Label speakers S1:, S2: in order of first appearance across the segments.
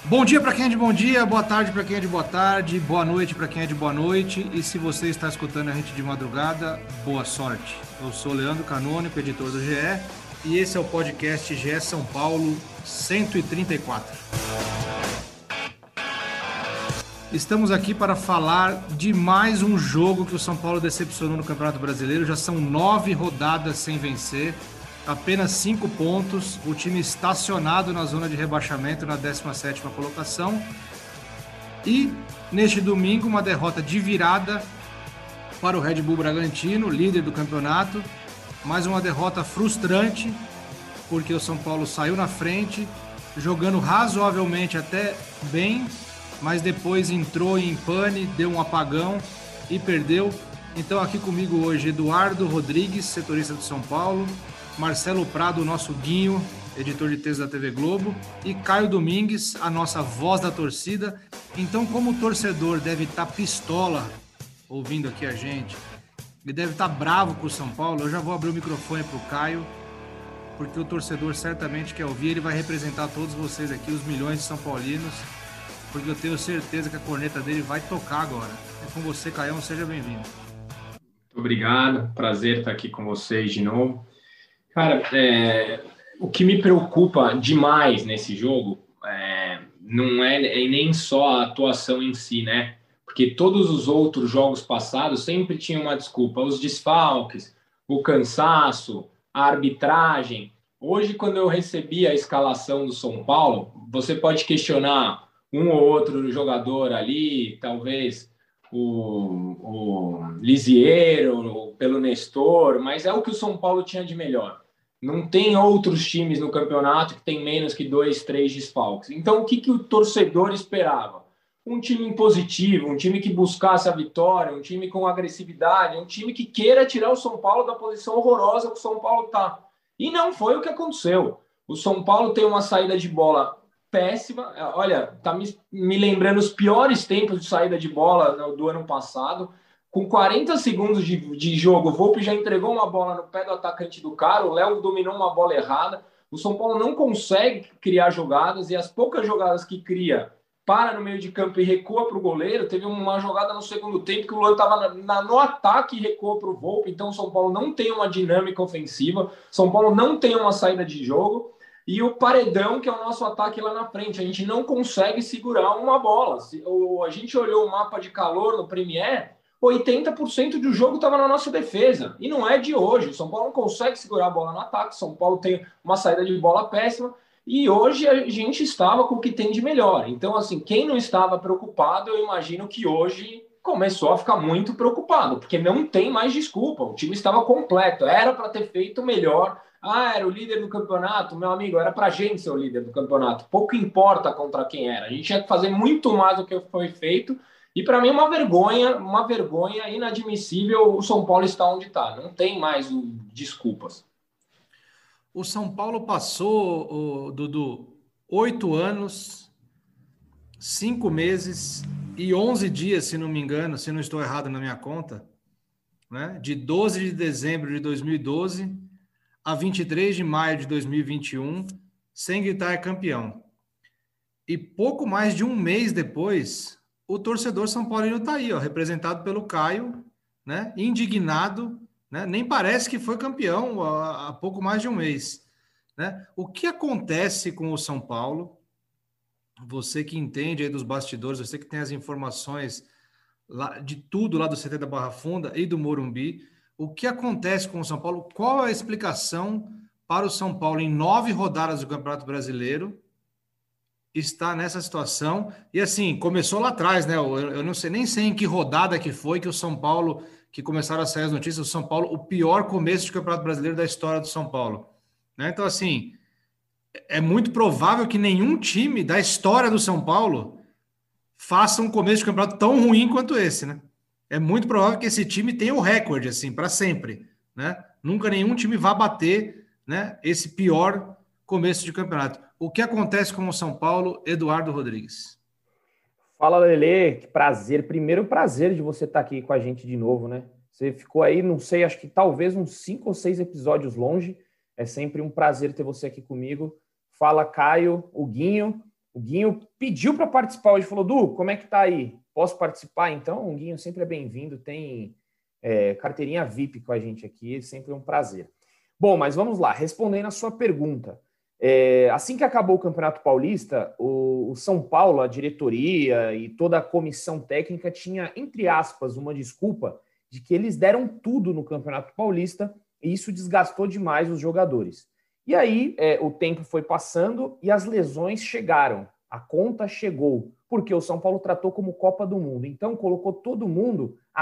S1: Bom dia para quem é de bom dia, boa tarde para quem é de boa tarde, boa noite para quem é de boa noite. E se você está escutando a gente de madrugada, boa sorte. Eu sou Leandro Canônico, editor do GE, e esse é o podcast GE São Paulo 134. Estamos aqui para falar de mais um jogo que o São Paulo decepcionou no Campeonato Brasileiro. Já são 9 rodadas sem vencer, apenas 5 pontos. O time estacionado na zona de rebaixamento, na 17ª colocação. E neste domingo, uma derrota de virada para o Red Bull Bragantino, líder do campeonato. Mais uma derrota frustrante, porque o São Paulo saiu na frente, jogando razoavelmente até bem, mas depois entrou em pane, deu um apagão e perdeu. Então aqui comigo hoje Eduardo Rodrigues, setorista do São Paulo, Marcelo Prado, nosso Guinho, editor de texto da TV Globo, e Caio Domingues, a nossa voz da torcida. Então, como o torcedor deve estar pistola ouvindo aqui a gente, ele deve estar bravo com o São Paulo, eu já vou abrir o microfone para o Caio, porque o torcedor certamente quer ouvir, ele vai representar todos vocês aqui, os milhões de São Paulinos, porque eu tenho certeza que a corneta dele vai tocar agora. É com você, Caião, seja bem-vindo.
S2: Muito obrigado, prazer estar aqui com vocês de novo. Cara, o que me preocupa demais nesse jogo não é nem só a atuação em si, né? Porque todos os outros jogos passados sempre tinham uma desculpa, os desfalques, o cansaço, a arbitragem. Hoje, quando eu recebi a escalação do São Paulo, você pode questionar um ou outro jogador ali, talvez o Lisiero, pelo Nestor, mas é o que o São Paulo tinha de melhor. Não tem outros times no campeonato que tem menos que 2, 3 desfalques. Então, o que o torcedor esperava? Um time impositivo, um time que buscasse a vitória, um time com agressividade, um time que queira tirar o São Paulo da posição horrorosa que o São Paulo está. E não foi o que aconteceu. O São Paulo tem uma saída de bola péssima. Olha, tá me lembrando os piores tempos de saída de bola do ano passado. Com 40 segundos de jogo, o Volpi já entregou uma bola no pé do atacante do cara, o Léo dominou uma bola errada. O São Paulo não consegue criar jogadas, e as poucas jogadas que cria, para no meio de campo e recua para o goleiro. Teve uma jogada no segundo tempo que o Luan estava no ataque e recua para o Volpi. Então o São Paulo não tem uma dinâmica ofensiva, São Paulo não tem uma saída de jogo. E o paredão, que é o nosso ataque lá na frente, a gente não consegue segurar uma bola. A gente olhou o mapa de calor no Premier, 80% do jogo estava na nossa defesa. E não é de hoje. O São Paulo não consegue segurar a bola no ataque. O São Paulo tem uma saída de bola péssima. E hoje a gente estava com o que tem de melhor. Então, assim, quem não estava preocupado, eu imagino que hoje começou a ficar muito preocupado, porque não tem mais desculpa. O time estava completo. Era para ter feito melhor. Era o líder do campeonato. Meu amigo, era para a gente ser o líder do campeonato. Pouco importa contra quem era. A gente tinha que fazer muito mais do que foi feito. E para mim uma vergonha inadmissível o São Paulo estar onde está. Não tem mais desculpas.
S1: O São Paulo passou, Dudu, 8 anos, 5 meses e 11 dias, se não me engano, se não estou errado na minha conta, né? De 12 de dezembro de 2012 a 23 de maio de 2021, sem gritar é campeão. E pouco mais de um mês depois, o torcedor São Paulino está aí, ó, representado pelo Caio, né? Indignado, né? Nem parece que foi campeão há pouco mais de um mês, né? O que acontece com o São Paulo? Você que entende aí dos bastidores, você que tem as informações lá, de tudo lá do CT da Barra Funda e do Morumbi, o que acontece com o São Paulo? Qual é a explicação para o São Paulo em 9 rodadas do Campeonato Brasileiro está nessa situação? E assim, começou lá atrás, né? Eu não sei, nem sei em que rodada que foi que o São Paulo, que começaram a sair as notícias, o São Paulo, o pior começo de Campeonato Brasileiro da história do São Paulo, né? Então, assim, é muito provável que nenhum time da história do São Paulo faça um começo de campeonato tão ruim quanto esse, né? É muito provável que esse time tenha o recorde, assim, para sempre, né? Nunca nenhum time vá bater, né, esse pior começo de campeonato. O que acontece com o São Paulo, Eduardo Rodrigues?
S3: Fala, Lelê, que prazer. Primeiro prazer de você estar aqui com a gente de novo, né? Você ficou aí, não sei, acho que talvez uns 5 ou 6 episódios longe. É sempre um prazer ter você aqui comigo. Fala, Caio, o Guinho, O Guinho pediu para participar hoje, falou, Du, como é que tá aí? Posso participar? Então, o Guinho sempre é bem-vindo, tem carteirinha VIP com a gente aqui, sempre um prazer. Bom, mas vamos lá, respondendo a sua pergunta. Assim que acabou o Campeonato Paulista, o São Paulo, a diretoria e toda a comissão técnica tinha, entre aspas, uma desculpa de que eles deram tudo no Campeonato Paulista e isso desgastou demais os jogadores. E aí o tempo foi passando e as lesões chegaram, a conta chegou, porque o São Paulo tratou como Copa do Mundo. Então colocou todo mundo a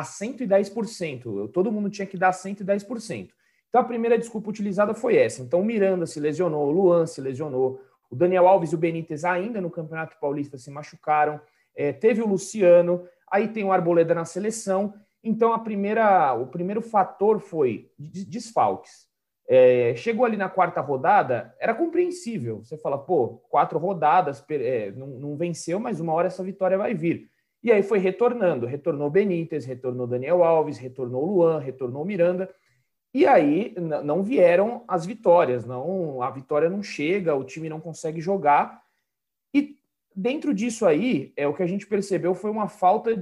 S3: 110%, todo mundo tinha que dar 110%. Então, a primeira desculpa utilizada foi essa. Então, o Miranda se lesionou, o Luan se lesionou, o Daniel Alves e o Benítez ainda no Campeonato Paulista se machucaram, teve o Luciano, aí tem o Arboleda na seleção. Então, o primeiro fator foi desfalques. Chegou ali na quarta rodada, era compreensível. Você fala, 4 rodadas, não venceu, mas uma hora essa vitória vai vir. E aí foi retornando. Retornou o Benítez, retornou o Daniel Alves, retornou o Luan, retornou o Miranda. E aí não vieram as vitórias, a vitória não chega, o time não consegue jogar. E dentro disso aí, o que a gente percebeu foi uma falta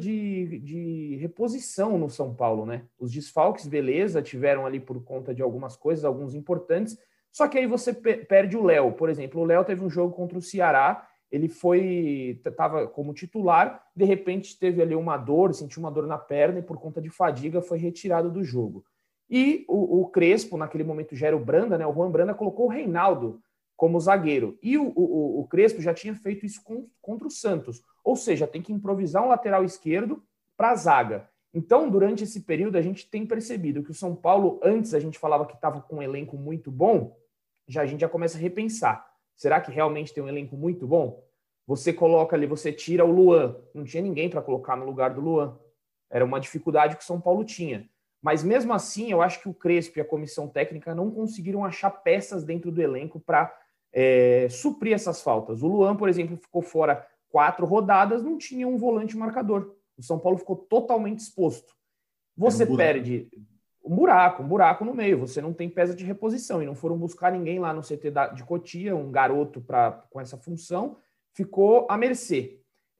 S3: de reposição no São Paulo, né? Os desfalques, beleza, tiveram ali por conta de algumas coisas, alguns importantes, só que aí você perde o Léo. Por exemplo, o Léo teve um jogo contra o Ceará, ele estava como titular, de repente teve ali sentiu uma dor na perna e por conta de fadiga foi retirado do jogo. E o Crespo, naquele momento já era o Branda, né? O Juan Branda colocou o Reinaldo como zagueiro. E o Crespo já tinha feito isso contra o Santos. Ou seja, tem que improvisar um lateral esquerdo para a zaga. Então, durante esse período, a gente tem percebido que o São Paulo, antes a gente falava que estava com um elenco muito bom, a gente já começa a repensar. Será que realmente tem um elenco muito bom? Você coloca ali, você tira o Luan. Não tinha ninguém para colocar no lugar do Luan. Era uma dificuldade que o São Paulo tinha. Mas mesmo assim, eu acho que o Crespo e a comissão técnica não conseguiram achar peças dentro do elenco para suprir essas faltas. O Luan, por exemplo, ficou fora 4 rodadas, não tinha um volante marcador. O São Paulo ficou totalmente exposto. Você perde um buraco no meio, você não tem peça de reposição, e não foram buscar ninguém lá no CT de Cotia, um garoto com essa função, ficou à mercê.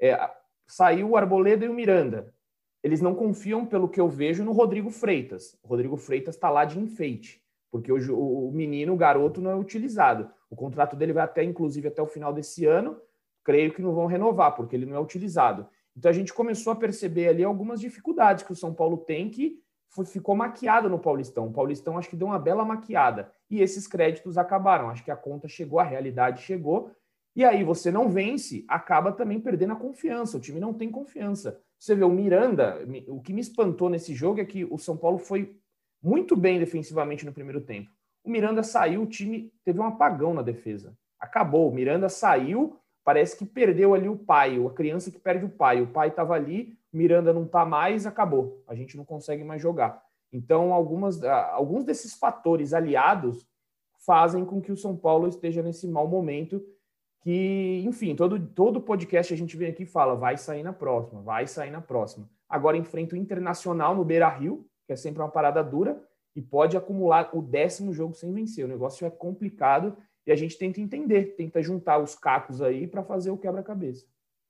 S3: Saiu o Arboleda e o Miranda. Eles não confiam, pelo que eu vejo, no Rodrigo Freitas. O Rodrigo Freitas está lá de enfeite, porque o menino, o garoto, não é utilizado. O contrato dele vai inclusive até o final desse ano. Creio que não vão renovar, porque ele não é utilizado. Então a gente começou a perceber ali algumas dificuldades que o São Paulo tem, que ficou maquiado no Paulistão. O Paulistão acho que deu uma bela maquiada. E esses créditos acabaram. Acho que a conta chegou, a realidade chegou. E aí você não vence, acaba também perdendo a confiança. O time não tem confiança. Você vê o Miranda, o que me espantou nesse jogo é que o São Paulo foi muito bem defensivamente no primeiro tempo. O Miranda saiu, o time teve um apagão na defesa. Acabou, o Miranda saiu, parece que perdeu ali o pai, a criança que perde o pai. O pai estava ali, o Miranda não está mais, acabou. A gente não consegue mais jogar. Então, alguns desses fatores aliados fazem com que o São Paulo esteja nesse mau momento que, enfim, todo podcast a gente vem aqui e fala, vai sair na próxima, vai sair na próxima. Agora enfrenta o Internacional no Beira-Rio, que é sempre uma parada dura, e pode acumular o 10º jogo sem vencer. O negócio é complicado e a gente tenta entender, tenta juntar os cacos aí para fazer o quebra-cabeça.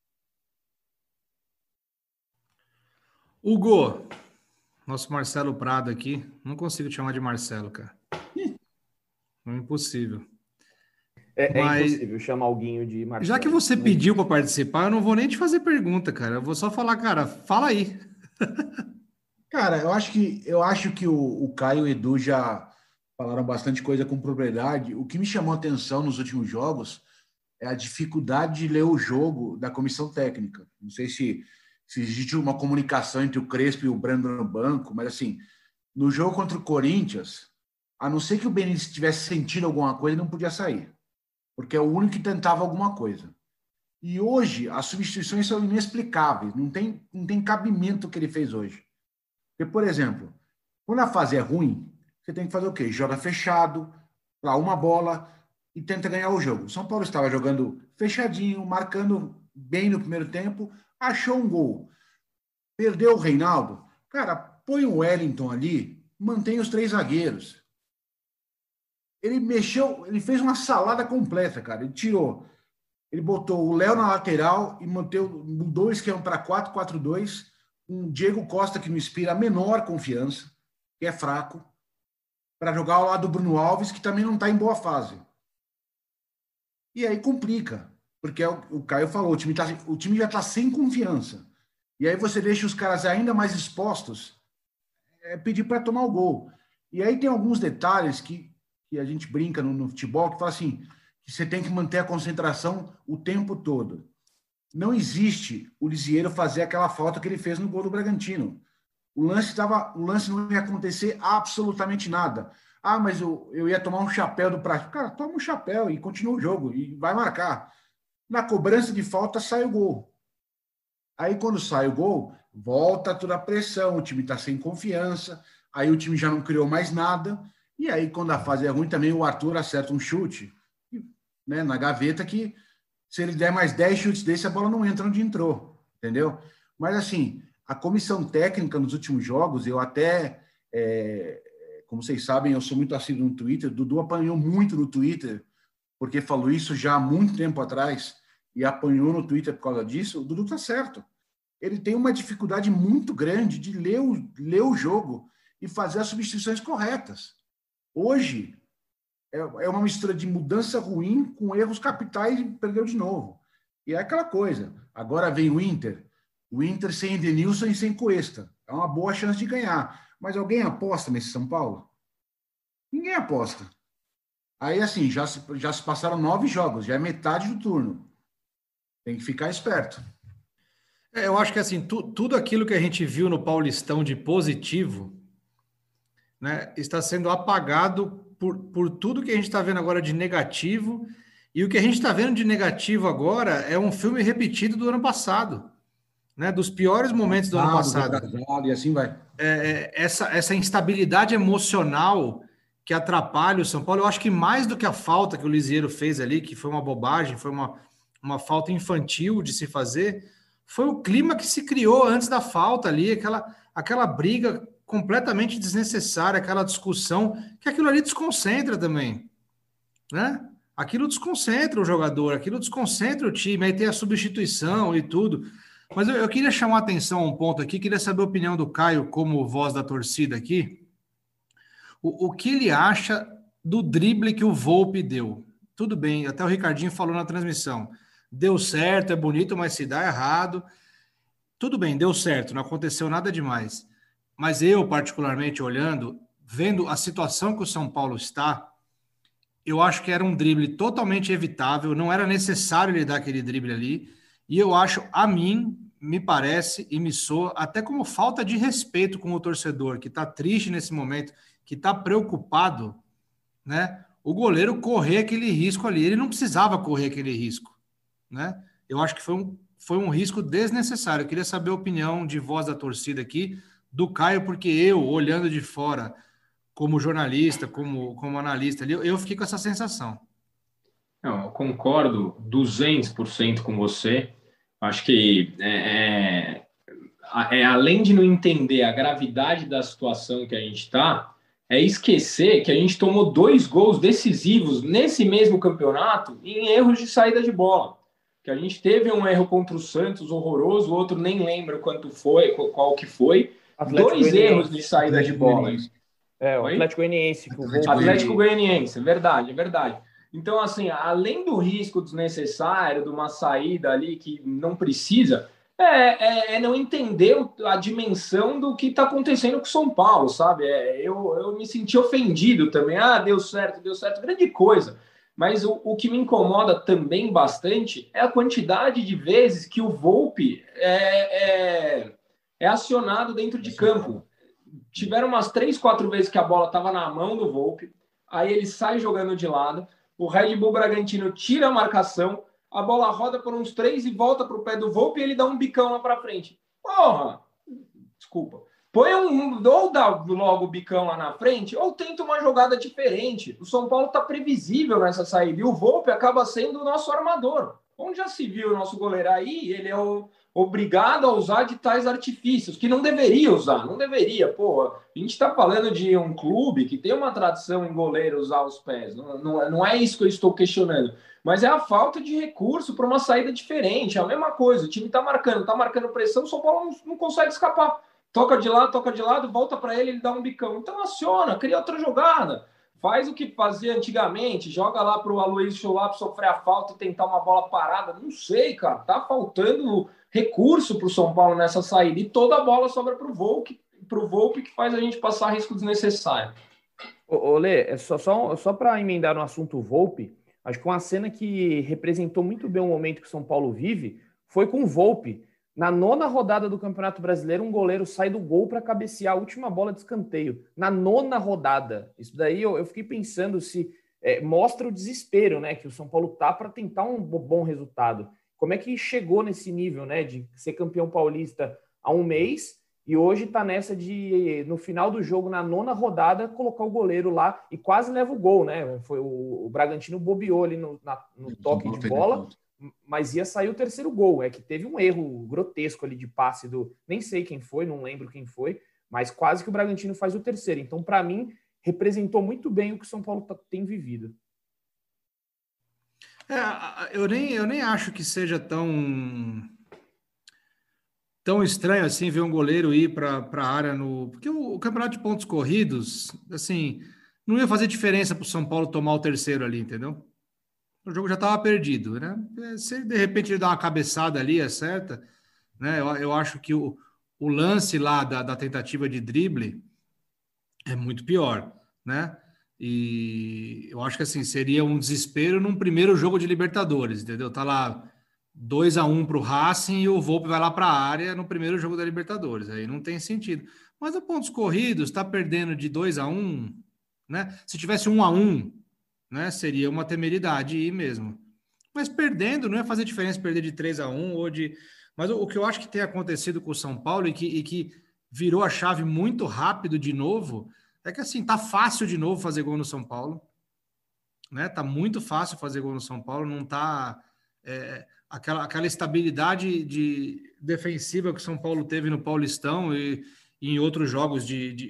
S1: Hugo, nosso Marcelo Prado aqui, não consigo te chamar de Marcelo, cara. É impossível.
S3: Mas impossível chamar alguém de Marcelo.
S1: Já que você pediu para participar, eu não vou nem te fazer pergunta, cara. Eu vou só falar, cara, fala aí.
S4: Cara, eu acho que o Caio e o Edu já falaram bastante coisa com propriedade. O que me chamou a atenção nos últimos jogos é a dificuldade de ler o jogo da comissão técnica. Não sei se existe uma comunicação entre o Crespo e o Brando no banco, mas assim, no jogo contra o Corinthians, a não ser que o Benítez tivesse sentido alguma coisa, ele não podia sair, porque é o único que tentava alguma coisa. E hoje, as substituições são inexplicáveis, não tem cabimento o que ele fez hoje. Porque, por exemplo, quando a fase é ruim, você tem que fazer o quê? Joga fechado, para uma bola, e tenta ganhar o jogo. O São Paulo estava jogando fechadinho, marcando bem no primeiro tempo, achou um gol. Perdeu o Reinaldo. Cara, põe o Wellington ali, mantém os 3 zagueiros. Ele fez uma salada completa, cara. Ele tirou Ele botou o Léo na lateral e mudou o esquema para 4-4-2, um Diego Costa que não inspira a menor confiança, que é fraco, para jogar ao lado do Bruno Alves, que também não está em boa fase. E aí complica, porque o Caio falou, o time já está sem confiança. E aí você deixa os caras ainda mais expostos, pedir para tomar o gol. E aí tem alguns detalhes que a gente brinca no futebol, que fala assim, que você tem que manter a concentração o tempo todo. Não existe o Lisieiro fazer aquela falta que ele fez no gol do Bragantino. O lance não ia acontecer absolutamente nada. Ah, mas eu ia tomar um chapéu do Prat. Cara, toma um chapéu e continua o jogo e vai marcar. Na cobrança de falta sai o gol. Aí quando sai o gol, volta toda a pressão, o time está sem confiança, aí o time já não criou mais nada, e aí quando a fase é ruim também o Arthur acerta um chute, né, na gaveta, que se ele der mais 10 chutes desse, a bola não entra onde entrou, entendeu? Mas assim, a comissão técnica nos últimos jogos, eu até, como vocês sabem, eu sou muito assíduo no Twitter, o Dudu apanhou muito no Twitter, porque falou isso já há muito tempo atrás, e apanhou no Twitter por causa disso. O Dudu tá certo. Ele tem uma dificuldade muito grande de ler o jogo e fazer as substituições corretas. Hoje, é uma mistura de mudança ruim com erros capitais e perdeu de novo. E é aquela coisa. Agora vem o Inter sem Edenilson e sem Cuesta. É uma boa chance de ganhar. Mas alguém aposta nesse São Paulo? Ninguém aposta. Aí, assim, já se passaram 9 jogos, já é metade do turno. Tem que ficar esperto.
S1: Eu acho que assim, tudo aquilo que a gente viu no Paulistão de positivo, né, está sendo apagado por tudo que a gente está vendo agora de negativo. E o que a gente está vendo de negativo agora é um filme repetido do ano passado, né, dos piores momentos do ano passado.
S4: E assim vai.
S1: Essa instabilidade emocional que atrapalha o São Paulo, eu acho que mais do que a falta que o Lisieiro fez ali, que foi uma bobagem, foi uma falta infantil de se fazer, foi o clima que se criou antes da falta ali, aquela briga completamente desnecessária, aquela discussão, que aquilo ali desconcentra também, né? Aquilo desconcentra o jogador, aquilo desconcentra o time, aí tem a substituição e tudo. Mas eu queria chamar a atenção a um ponto aqui, queria saber a opinião do Caio como voz da torcida aqui, o que ele acha do drible que o Volpi deu. Tudo bem, até o Ricardinho falou na transmissão, deu certo, é bonito, mas se dá errado. Tudo bem, deu certo, não aconteceu nada demais. Mas eu, particularmente, olhando, vendo a situação que o São Paulo está, eu acho que era um drible totalmente evitável, não era necessário ele dar aquele drible ali, e eu acho, a mim, me parece e me soa até como falta de respeito com o torcedor, que está triste nesse momento, que está preocupado, né? O goleiro correr aquele risco ali, ele não precisava correr aquele risco, né? Eu acho que foi um risco desnecessário. Eu queria saber a opinião de voz da torcida aqui, do Caio, porque eu, olhando de fora, como jornalista, como analista, eu fiquei com essa sensação.
S2: Não, eu concordo 200% com você. Acho que além de não entender a gravidade da situação que a gente está, é esquecer que a gente tomou 2 gols decisivos nesse mesmo campeonato em erros de saída de bola. Que a gente teve um erro contra o Santos horroroso, o outro nem lembro quanto foi, qual que foi.
S3: Atlético
S2: 2 erros de saída de bola.
S3: O Atlético Goianiense.
S2: Atlético Goianiense, é verdade. Então, assim, além do risco desnecessário, de uma saída ali que não precisa, não entender a dimensão do que está acontecendo com o São Paulo, sabe? Eu me senti ofendido também. Deu certo, grande coisa. Mas o que me incomoda também bastante é a quantidade de vezes que o Volpi é acionado dentro de campo. Tiveram umas 3, 4 vezes que a bola estava na mão do Volpi, aí ele sai jogando de lado, o Red Bull Bragantino tira a marcação, a bola roda por uns 3 e volta para o pé do Volpi e ele dá um bicão lá para frente. Porra! Desculpa. Ou dá logo o bicão lá na frente, ou tenta uma jogada diferente. O São Paulo está previsível nessa saída, e o Volpi acaba sendo o nosso armador. Onde já se viu o nosso goleiro aí, ele é obrigado a usar de tais artifícios, que não deveria usar, não deveria, pô. A gente está falando de um clube que tem uma tradição em goleiro usar os pés, não é isso que eu estou questionando, mas é a falta de recurso para uma saída diferente, é a mesma coisa, o time está marcando pressão, o São Paulo não consegue escapar. Toca de lado, volta para ele dá um bicão. Então aciona, cria outra jogada. Faz o que fazia antigamente, joga lá para o Aloysio Chulapa sofrer a falta e tentar uma bola parada. Não sei, cara. Tá faltando recurso para o São Paulo nessa saída. E toda a bola sobra para o Volpi, que faz a gente passar risco desnecessário.
S3: Ô, Lê, só para emendar no assunto Volpi, acho que uma cena que representou muito bem o momento que o São Paulo vive foi com o Volpi. Na 9ª rodada do Campeonato Brasileiro, um goleiro sai do gol para cabecear a última bola de escanteio. Na 9ª rodada. Isso daí eu fiquei pensando se mostra o desespero, né, que o São Paulo tá para tentar um bom resultado. Como é que chegou nesse nível, né, de ser campeão paulista há um mês e hoje tá nessa de, no final do jogo, na 9ª rodada, colocar o goleiro lá e quase leva o gol, né? Foi o Bragantino bobeou ali no toque de bola. Mas ia sair o terceiro gol, que teve um erro grotesco ali de passe nem sei quem foi, não lembro quem foi, mas quase que o Bragantino faz o terceiro. Então, para mim, representou muito bem o que o São Paulo tem vivido.
S1: Eu nem acho que seja tão estranho assim ver um goleiro ir para a área porque o campeonato de pontos corridos, assim, não ia fazer diferença para o São Paulo tomar o terceiro ali, entendeu? O jogo já estava perdido, né? Se de repente ele dá uma cabeçada ali, acerta, né? Eu acho que o lance lá da tentativa de drible é muito pior, né? E eu acho que assim seria um desespero num primeiro jogo de Libertadores, entendeu? Tá lá 2-1 para o Racing e o Volpi vai lá para a área no primeiro jogo da Libertadores. Aí não tem sentido. Mas a pontos corridos, está perdendo de 2-1, né? Se tivesse 1-1, né, seria uma temeridade ir mesmo. Mas perdendo, não ia fazer diferença perder de 3-1 ou de... Mas o que eu acho que tem acontecido com o São Paulo e que virou a chave muito rápido de novo, é que assim, tá fácil de novo fazer gol no São Paulo, né? Tá muito fácil fazer gol no São Paulo, não tá... aquela estabilidade defensiva que o São Paulo teve no Paulistão e em outros jogos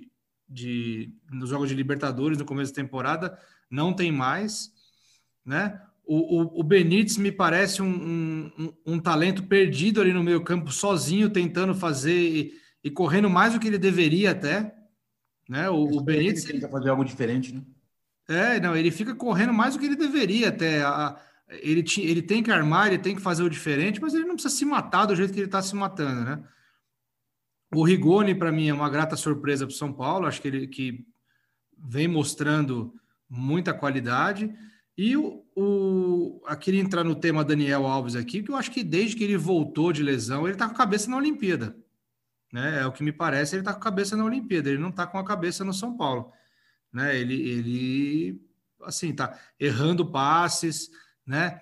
S1: nos jogos de Libertadores no começo da temporada, não tem mais, né? O Benítez me parece um talento perdido ali no meio campo, sozinho, tentando fazer e correndo mais do que ele deveria até, né? O Benítez...
S4: Ele tenta fazer algo diferente, né?
S1: Não, ele fica correndo mais do que ele deveria até. Ele tem que armar, ele tem que fazer o diferente, mas ele não precisa se matar do jeito que ele está se matando, né? O Rigoni, para mim, é uma grata surpresa para o São Paulo, acho que ele que vem mostrando muita qualidade. E queria entrar no tema Daniel Alves aqui, que eu acho que desde que ele voltou de lesão, ele está com a cabeça na Olimpíada, né? É o que me parece, ele está com a cabeça na Olimpíada, ele não está com a cabeça no São Paulo, né? Ele assim, tá errando passes, né?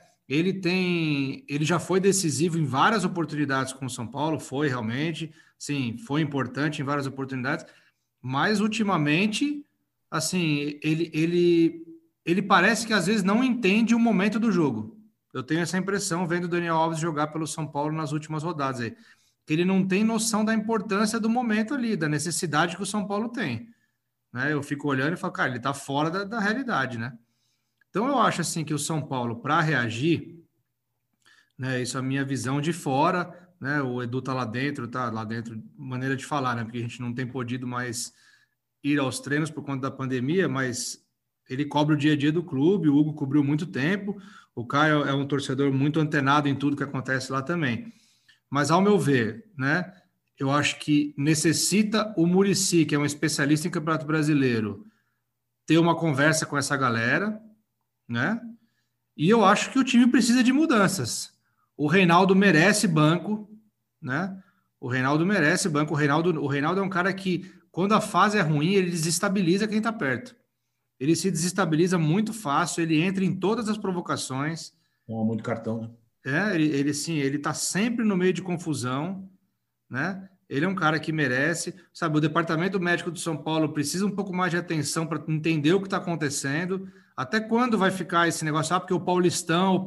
S1: Ele já foi decisivo em várias oportunidades com o São Paulo, foi realmente, sim, foi importante em várias oportunidades, mas ultimamente, assim, ele parece que às vezes não entende o momento do jogo. Eu tenho essa impressão vendo o Daniel Alves jogar pelo São Paulo nas últimas rodadas aí, que ele não tem noção da importância do momento ali, da necessidade que o São Paulo tem, né? Eu fico olhando e falo, cara, ele tá fora da realidade, né? Então eu acho assim que o São Paulo, para reagir, né? Isso é a minha visão de fora, né? O Edu tá lá dentro, maneira de falar, né? Porque a gente não tem podido mais ir aos treinos por conta da pandemia, mas ele cobre o dia a dia do clube, o Hugo cobriu muito tempo, o Caio é um torcedor muito antenado em tudo que acontece lá também. Mas, ao meu ver, né, eu acho que necessita o Muricy, que é um especialista em Campeonato Brasileiro, ter uma conversa com essa galera, né? E eu acho que o time precisa de mudanças. O Reinaldo merece banco, né? O Reinaldo merece banco. O Reinaldo é um cara que, quando a fase é ruim, ele desestabiliza quem está perto. Ele se desestabiliza muito fácil, ele entra em todas as provocações.
S4: Toma muito cartão, né?
S1: Ele está sempre no meio de confusão, né? Ele é um cara que merece, sabe? O departamento médico do São Paulo precisa um pouco mais de atenção para entender o que está acontecendo. Até quando vai ficar esse negócio? Porque o Paulistão,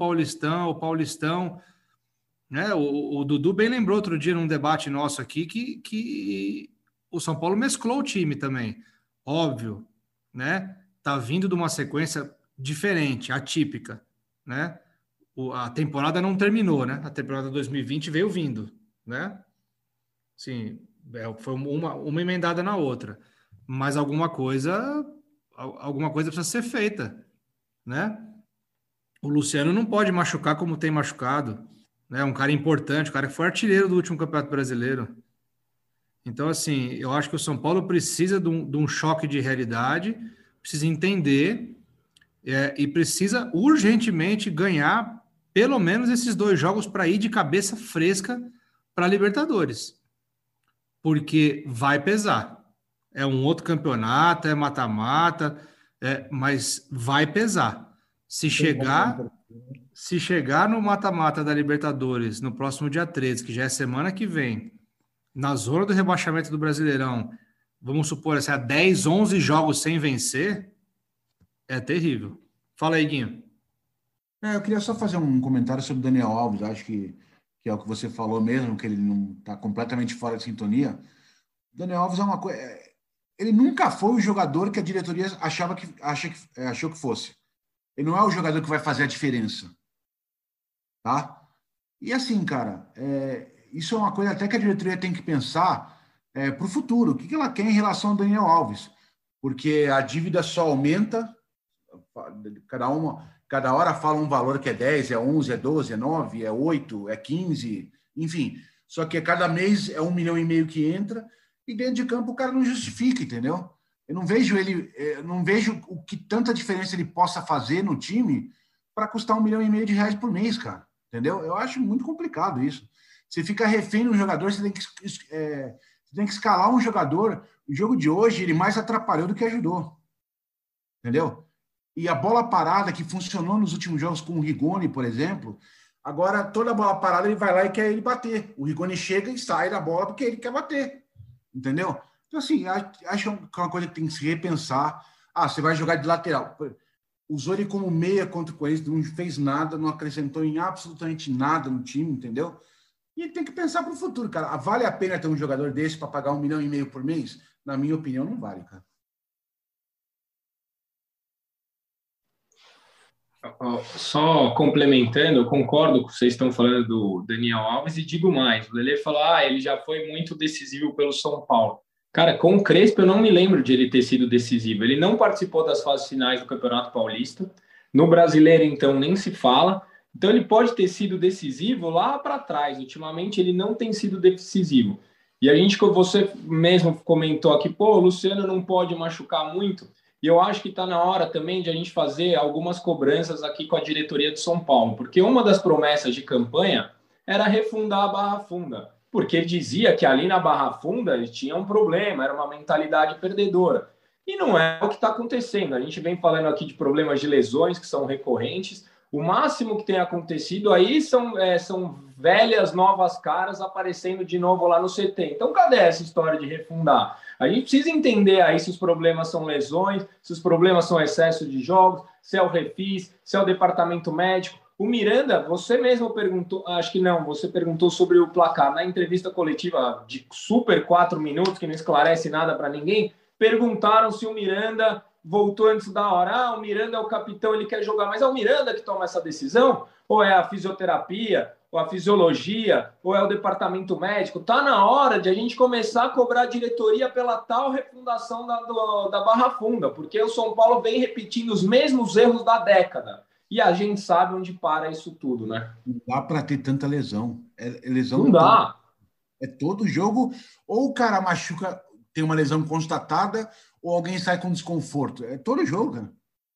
S1: né? O Dudu bem lembrou outro dia num debate nosso aqui que o São Paulo mesclou o time também. Óbvio, né? Tá vindo de uma sequência diferente, atípica, né? A temporada não terminou, né? A temporada 2020 veio vindo, né? Sim, foi uma emendada na outra, mas alguma coisa precisa ser feita, né? O Luciano não pode machucar como tem machucado, né? Um cara importante, um cara que foi artilheiro do último Campeonato Brasileiro. Então, assim, eu acho que o São Paulo precisa de um choque de realidade, precisa entender e precisa urgentemente ganhar pelo menos esses 2 jogos para ir de cabeça fresca para a Libertadores. Porque vai pesar. É um outro campeonato, é mata-mata, mas vai pesar. Se chegar no mata-mata da Libertadores no próximo dia 13, que já é semana que vem, na zona do rebaixamento do Brasileirão, vamos supor, assim, 10, 11 jogos sem vencer, é terrível. Fala aí, Guinho.
S4: Eu queria só fazer um comentário sobre o Daniel Alves. Acho que é o que você falou mesmo, que ele não está completamente fora de sintonia. O Daniel Alves é uma coisa. Ele nunca foi o jogador que a diretoria achou que fosse. Ele não é o jogador que vai fazer a diferença. Tá? E assim, cara, isso é uma coisa até que a diretoria tem que pensar para o futuro. O que ela quer em relação ao Daniel Alves? Porque a dívida só aumenta, cada hora fala um valor que é 10, é 11, é 12, é 9, é 8, é 15, enfim. Só que cada mês é 1,5 milhão que entra e dentro de campo o cara não justifica, entendeu? Eu não vejo o que tanta diferença ele possa fazer no time para custar 1,5 milhão de reais por mês, cara. Entendeu? Eu acho muito complicado isso. Você fica refém no jogador, você tem que escalar um jogador. O jogo de hoje, ele mais atrapalhou do que ajudou. Entendeu? E a bola parada que funcionou nos últimos jogos com o Rigoni, por exemplo, agora toda bola parada ele vai lá e quer ele bater. O Rigoni chega e sai da bola porque ele quer bater. Entendeu? Então, assim, acho que é uma coisa que tem que se repensar. Você vai jogar de lateral. Usou ele como meia contra o Corinthians, não fez nada, não acrescentou em absolutamente nada no time, entendeu? E ele tem que pensar para o futuro, cara. Vale a pena ter um jogador desse para pagar 1,5 milhão por mês? Na minha opinião, não vale, cara.
S2: Só complementando, eu concordo com o que vocês estão falando do Daniel Alves e digo mais. O Lelê falou, ele já foi muito decisivo pelo São Paulo. Cara, com o Crespo eu não me lembro de ele ter sido decisivo. Ele não participou das fases finais do Campeonato Paulista. No Brasileiro, então, nem se fala. Então ele pode ter sido decisivo lá para trás. Ultimamente ele não tem sido decisivo. E a gente, você mesmo comentou aqui, o Luciano não pode machucar muito. E eu acho que está na hora também de a gente fazer algumas cobranças aqui com a diretoria de São Paulo. Porque uma das promessas de campanha era refundar a Barra Funda. Porque ele dizia que ali na Barra Funda ele tinha um problema, era uma mentalidade perdedora. E não é o que está acontecendo. A gente vem falando aqui de problemas de lesões que são recorrentes. O máximo que tem acontecido aí são velhas, novas caras aparecendo de novo lá no CT. Então, cadê essa história de refundar? A gente precisa entender aí se os problemas são lesões, se os problemas são excesso de jogos, se é o refis, se é o departamento médico. O Miranda, você mesmo perguntou, acho que não, você perguntou sobre o placar. Na entrevista coletiva de super 4 minutos, que não esclarece nada para ninguém, perguntaram se o Miranda voltou antes da hora. O Miranda é o capitão, ele quer jogar, mas é o Miranda que toma essa decisão? Ou é a fisioterapia, ou a fisiologia, ou é o departamento médico? Tá na hora de a gente começar a cobrar a diretoria pela tal refundação da Barra Funda, porque o São Paulo vem repetindo os mesmos erros da década. E a gente sabe onde para isso tudo, né?
S4: Não dá para ter tanta lesão. Lesão
S2: não dá.
S4: É todo jogo. Ou o cara machuca, tem uma lesão constatada, ou alguém sai com desconforto. É todo jogo, cara.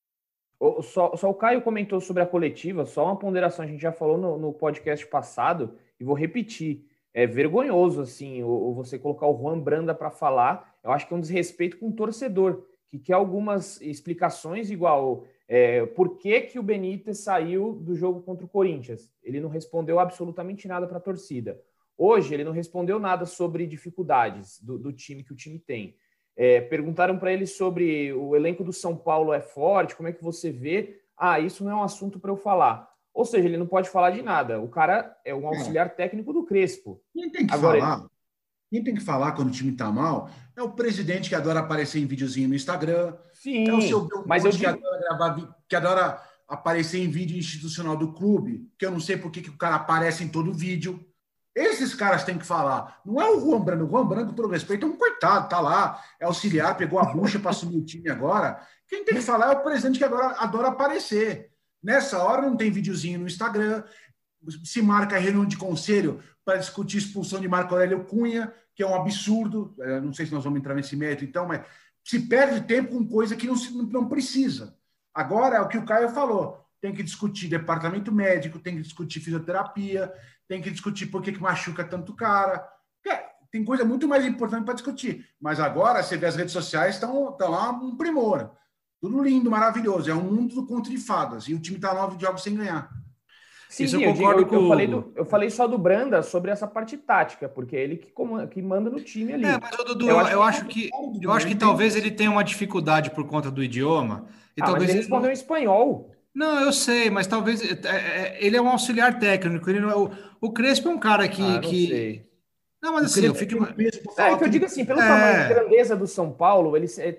S3: Só o Caio comentou sobre a coletiva, só uma ponderação, a gente já falou no podcast passado, e vou repetir. É vergonhoso, assim, você colocar o Juan Branda para falar. Eu acho que é um desrespeito com o torcedor, que quer algumas explicações igual... por que o Benítez saiu do jogo contra o Corinthians? Ele não respondeu absolutamente nada para a torcida. Hoje ele não respondeu nada sobre dificuldades do time que o time tem. Perguntaram para ele sobre o elenco do São Paulo é forte, como é que você vê? Isso não é um assunto para eu falar. Ou seja, ele não pode falar de nada. O cara é um auxiliar técnico do Crespo.
S4: Quem tem que falar? Quem tem que falar quando o time tá mal é o presidente que adora aparecer em videozinho no Instagram.
S3: Sim,
S4: é o seu
S3: mas eu digo...
S4: que adora aparecer em vídeo institucional do clube, que eu não sei por que o cara aparece em todo vídeo. Esses caras têm que falar. Não é o Juan Branco. O Juan Branco, todo respeito, é um coitado, tá lá, é auxiliar, pegou a bucha para assumir o time agora. Quem tem que falar é o presidente que agora adora aparecer. Nessa hora não tem videozinho no Instagram, se marca a reunião de conselho para discutir a expulsão de Marco Aurélio Cunha, que é um absurdo. Não sei se nós vamos entrar nesse mérito, então, mas se perde tempo com coisa que não precisa. Agora é o que o Caio falou. Tem que discutir departamento médico, tem que discutir fisioterapia, tem que discutir por que machuca tanto cara. Tem coisa muito mais importante para discutir. Mas agora, você vê as redes sociais, estão lá um primor. Tudo lindo, maravilhoso. É um mundo do conto de fadas. E o time está 9 jogos sem ganhar.
S3: Sim, eu concordo com... Eu falei só do Branda sobre essa parte tática, porque é ele que manda no time ali.
S1: Mas o Dudu, eu acho que talvez ele tenha uma dificuldade por conta do idioma. E talvez
S3: mas ele respondeu em espanhol.
S1: Não, eu sei, mas talvez ele é um auxiliar técnico. Ele não é o Crespo é um cara que...
S3: Não sei.
S1: Não, mas assim, eu fico...
S3: que eu digo assim, pelo tamanho de grandeza do São Paulo,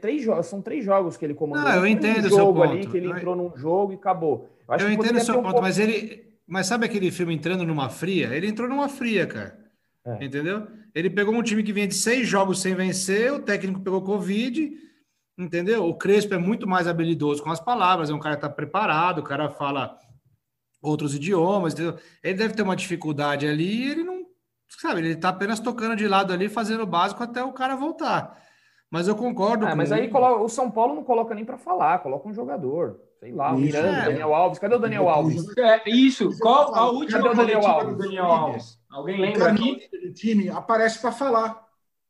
S3: são 3 jogos que ele comandou.
S1: Não, eu entendo o seu
S3: jogo
S1: ponto.
S3: Ali, que ele entrou num jogo e acabou.
S1: Eu entendo o seu ponto, mas sabe aquele filme Entrando numa Fria? Ele entrou numa fria, cara. Entendeu? Ele pegou um time que vinha de 6 jogos sem vencer, o técnico pegou Covid, entendeu? O Crespo é muito mais habilidoso com as palavras, é um cara que está preparado, o cara fala outros idiomas, entendeu? Ele deve ter uma dificuldade ali e ele não... Sabe, ele está apenas tocando de lado ali, fazendo o básico até o cara voltar. Mas eu concordo com
S3: mas aí o São Paulo não coloca nem para falar, coloca um jogador. Sei lá, o Miranda, Daniel Alves. Cadê o Daniel Alves?
S2: Isso. Qual a última coletiva do Daniel Alves? Alguém lembra aqui?
S4: O time aparece para falar.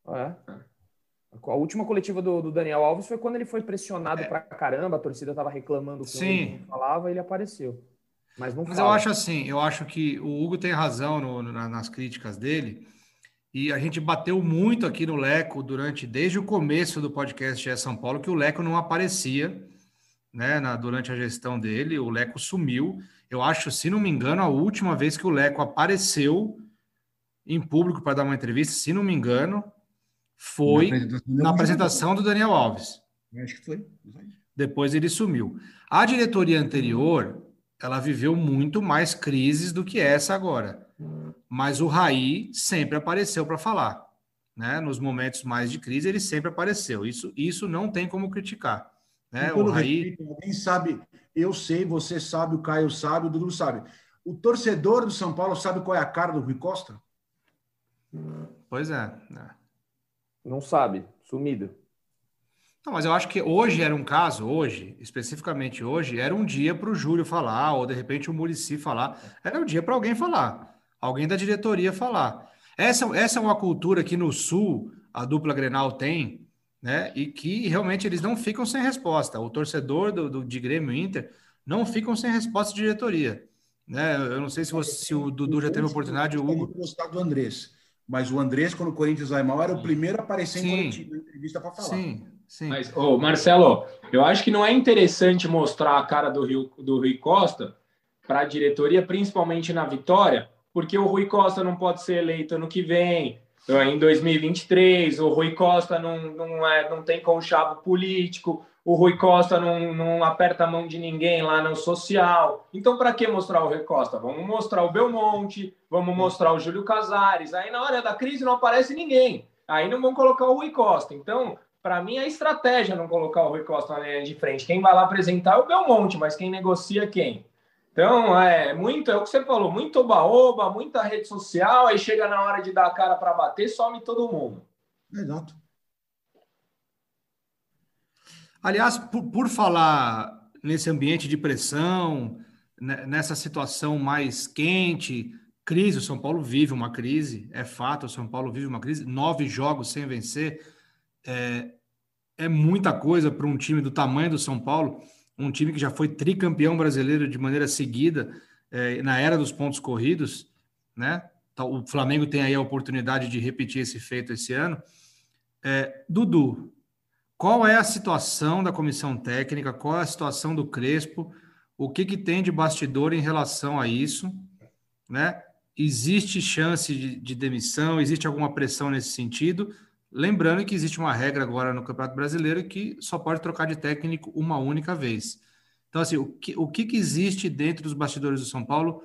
S3: A última coletiva do Daniel Alves foi quando ele foi pressionado pra caramba, a torcida estava reclamando com ele, não falava, ele apareceu. Mas
S1: eu acho assim, eu acho que o Hugo tem razão nas críticas dele, e a gente bateu muito aqui no Leco desde o começo do podcast GE São Paulo, que o Leco não aparecia, né, durante a gestão dele, o Leco sumiu. Eu acho, se não me engano, a última vez que o Leco apareceu em público para dar uma entrevista, se não me engano, foi na apresentação do Daniel Alves.
S4: Eu acho que foi.
S1: Depois ele sumiu. A diretoria anterior... ela viveu muito mais crises do que essa agora. Mas o Raí sempre apareceu para falar. Né? Nos momentos mais de crise, ele sempre apareceu. Isso não tem como criticar. Né? O Raí...
S4: Alguém sabe, eu sei, você sabe, o Caio sabe, o Dudu sabe. O torcedor do São Paulo sabe qual é a cara do Rui Costa?
S1: Pois é.
S3: Não sabe, sumido.
S1: Não, mas eu acho que hoje era um caso, especificamente hoje, era um dia para o Júlio falar, ou de repente o Muricy falar. Era um dia para alguém falar, alguém da diretoria falar. Essa é uma cultura que no Sul a dupla Grenal tem, né? E que realmente eles não ficam sem resposta. O torcedor de Grêmio Inter não ficam sem resposta de diretoria. Né? Eu não sei se o Dudu já teve a oportunidade, o Hugo.
S4: Gostar do Andrés, mas o Andrés, quando o Corinthians vai mal, era o primeiro a aparecer em entrevista para falar.
S1: Sim.
S2: Mas, Marcelo, eu acho que não é interessante mostrar a cara do Rui Costa para a diretoria, principalmente na Vitória, porque o Rui Costa não pode ser eleito ano que vem, em 2023, o Rui Costa não tem conchavo político, o Rui Costa não aperta a mão de ninguém lá no social. Então, para que mostrar o Rui Costa? Vamos mostrar o Belmonte, vamos mostrar o Júlio Casares. Aí, na hora da crise, não aparece ninguém. Aí não vão colocar o Rui Costa. Então, para mim, é estratégia não colocar o Rui Costa na linha de frente. Quem vai lá apresentar é o Belmonte, mas quem negocia quem? Então, é o que você falou, muito oba-oba, muita rede social, aí chega na hora de dar a cara para bater, some todo mundo.
S4: Exato.
S1: Aliás, por falar nesse ambiente de pressão, nessa situação mais quente, crise, o São Paulo vive uma crise, é fato, o São Paulo vive uma crise, 9 jogos sem vencer, é muita coisa para um time do tamanho do São Paulo, um time que já foi tricampeão brasileiro de maneira seguida, na era dos pontos corridos, né? o Flamengo tem aí a oportunidade de repetir esse feito esse ano. Dudu, qual é a situação da comissão técnica? Qual é a situação do Crespo? O que tem de bastidor em relação a isso, né? Existe chance de demissão? Existe alguma pressão nesse sentido? Lembrando que existe uma regra agora no Campeonato Brasileiro que só pode trocar de técnico uma única vez. Então, assim, o que existe dentro dos bastidores do São Paulo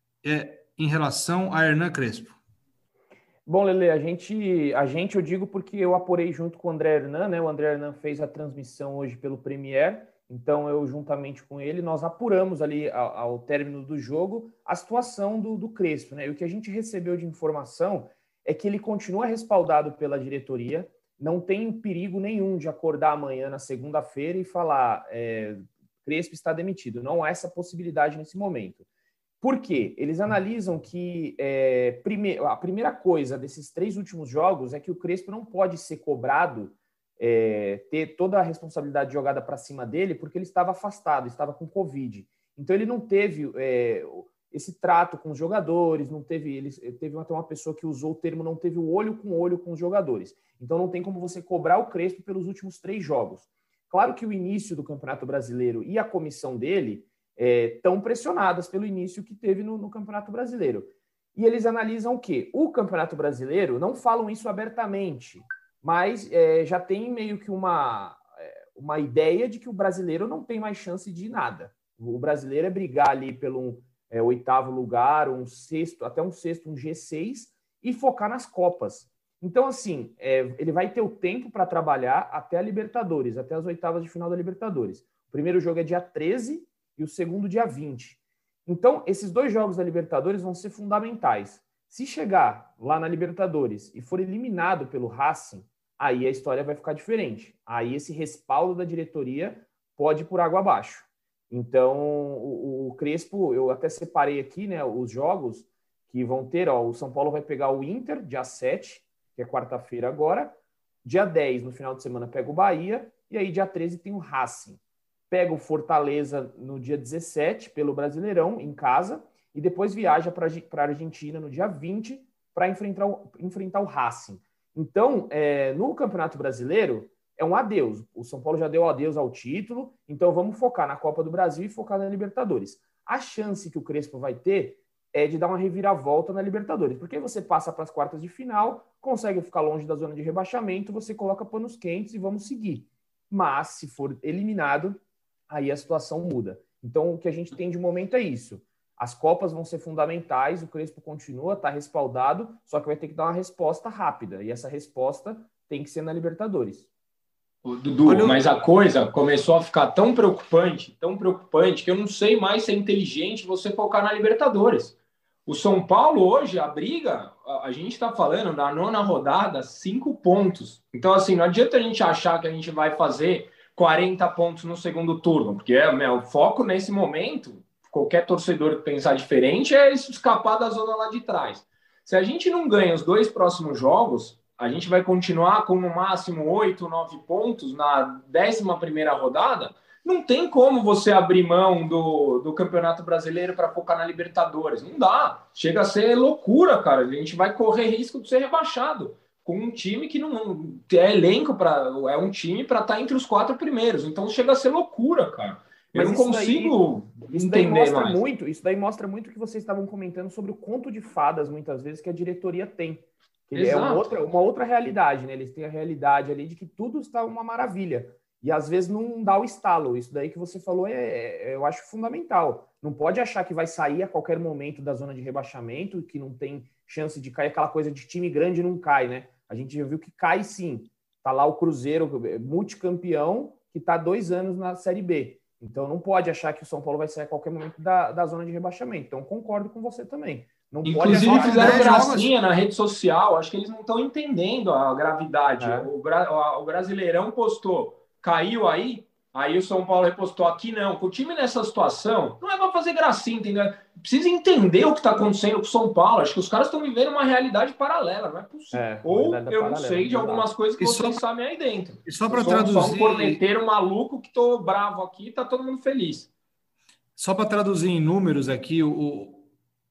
S1: em relação a Hernan Crespo?
S3: Bom, Lele, a gente eu digo porque eu apurei junto com o André Hernan, né? O André Hernan fez a transmissão hoje pelo Premier, então eu, juntamente com ele, nós apuramos ali ao término do jogo a situação do Crespo, né? E o que a gente recebeu de informação é que ele continua respaldado pela diretoria, não tem perigo nenhum de acordar amanhã, na segunda-feira, e falar Crespo está demitido. Não há essa possibilidade nesse momento. Por quê? Eles analisam que a primeira coisa desses 3 últimos jogos é que o Crespo não pode ser cobrado, ter toda a responsabilidade jogada para cima dele, porque ele estava afastado, estava com Covid. Então ele não teve esse trato com os jogadores, não teve, ele teve até uma pessoa que usou o termo, não teve o olho com os jogadores. Então não tem como você cobrar o Crespo pelos últimos 3 jogos. Claro que o início do Campeonato Brasileiro e a comissão dele estão pressionadas pelo início que teve no Campeonato Brasileiro. E eles analisam o quê? O Campeonato Brasileiro, não falam isso abertamente, mas já tem meio que uma ideia de que o brasileiro não tem mais chance de nada. O brasileiro é brigar ali pelo 8º lugar, um sexto, um G6, e focar nas Copas. Então, assim, ele vai ter o tempo para trabalhar até a Libertadores, até as 8ª de final da Libertadores. O primeiro jogo é dia 13 e o segundo dia 20. Então, esses 2 jogos da Libertadores vão ser fundamentais. Se chegar lá na Libertadores e for eliminado pelo Racing, aí a história vai ficar diferente. Aí esse respaldo da diretoria pode ir por água abaixo. Então, o Crespo, eu até separei aqui, né, os jogos que vão ter. O São Paulo vai pegar o Inter, dia 7, que é quarta-feira agora. Dia 10, no final de semana, pega o Bahia. E aí, dia 13, tem o Racing. Pega o Fortaleza no dia 17, pelo Brasileirão, em casa, e depois viaja para a Argentina no dia 20 para enfrentar o Racing. Então, no Campeonato Brasileiro, é um adeus. O São Paulo já deu adeus ao título, então vamos focar na Copa do Brasil e focar na Libertadores. A chance que o Crespo vai ter é de dar uma reviravolta na Libertadores, porque você passa para as quartas de final, consegue ficar longe da zona de rebaixamento, você coloca panos quentes e vamos seguir. Mas, se for eliminado, aí a situação muda. Então, o que a gente tem de momento é isso. As Copas vão ser fundamentais, o Crespo continua, está respaldado, só que vai ter que dar uma resposta rápida. E essa resposta tem que ser na Libertadores.
S2: Dudu, mas a coisa começou a ficar tão preocupante, que eu não sei mais se é inteligente você focar na Libertadores. O São Paulo hoje, a briga, a gente está falando da 9ª rodada, 5 pontos. Então, assim, não adianta a gente achar que a gente vai fazer 40 pontos no segundo turno, porque o foco nesse momento, qualquer torcedor que pensar diferente, é escapar da zona lá de trás. Se a gente não ganha os 2 próximos jogos, a gente vai continuar com no máximo 8, 9 pontos na 11ª rodada. Não tem como você abrir mão do Campeonato Brasileiro para focar na Libertadores. Não dá. Chega a ser loucura, cara. A gente vai correr risco de ser rebaixado com um time que não é elenco é um time para estar entre os 4 primeiros. Então chega a ser loucura, cara. Eu não consigo entender mais.
S3: Isso daí mostra muito o que vocês estavam comentando sobre o conto de fadas, muitas vezes, que a diretoria tem. É uma outra realidade, né? Eles têm a realidade ali de que tudo está uma maravilha. E às vezes não dá o estalo. Isso daí que você falou eu acho fundamental. Não pode achar que vai sair a qualquer momento da zona de rebaixamento, que não tem chance de cair, aquela coisa de time grande não cai, né? A gente já viu que cai sim. Tá lá o Cruzeiro, multicampeão, que está 2 anos na Série B. Então não pode achar que o São Paulo vai sair a qualquer momento da zona de rebaixamento. Então concordo com você também. Não
S2: Inclusive
S3: pode
S2: fizeram gracinha na rede social, acho que eles não estão entendendo a gravidade. O Brasileirão postou, caiu aí o São Paulo repostou aqui não. Com o time nessa situação, não é para fazer gracinha, entendeu? Precisa entender o que está acontecendo com o São Paulo. Acho que os caras estão vivendo uma realidade paralela, não é possível. Ou eu não sei de algumas coisas que vocês sabem aí dentro.
S1: E só para traduzir...
S2: Só um corneteiro maluco que tô bravo aqui, tá todo mundo feliz.
S1: Só para traduzir em números aqui, o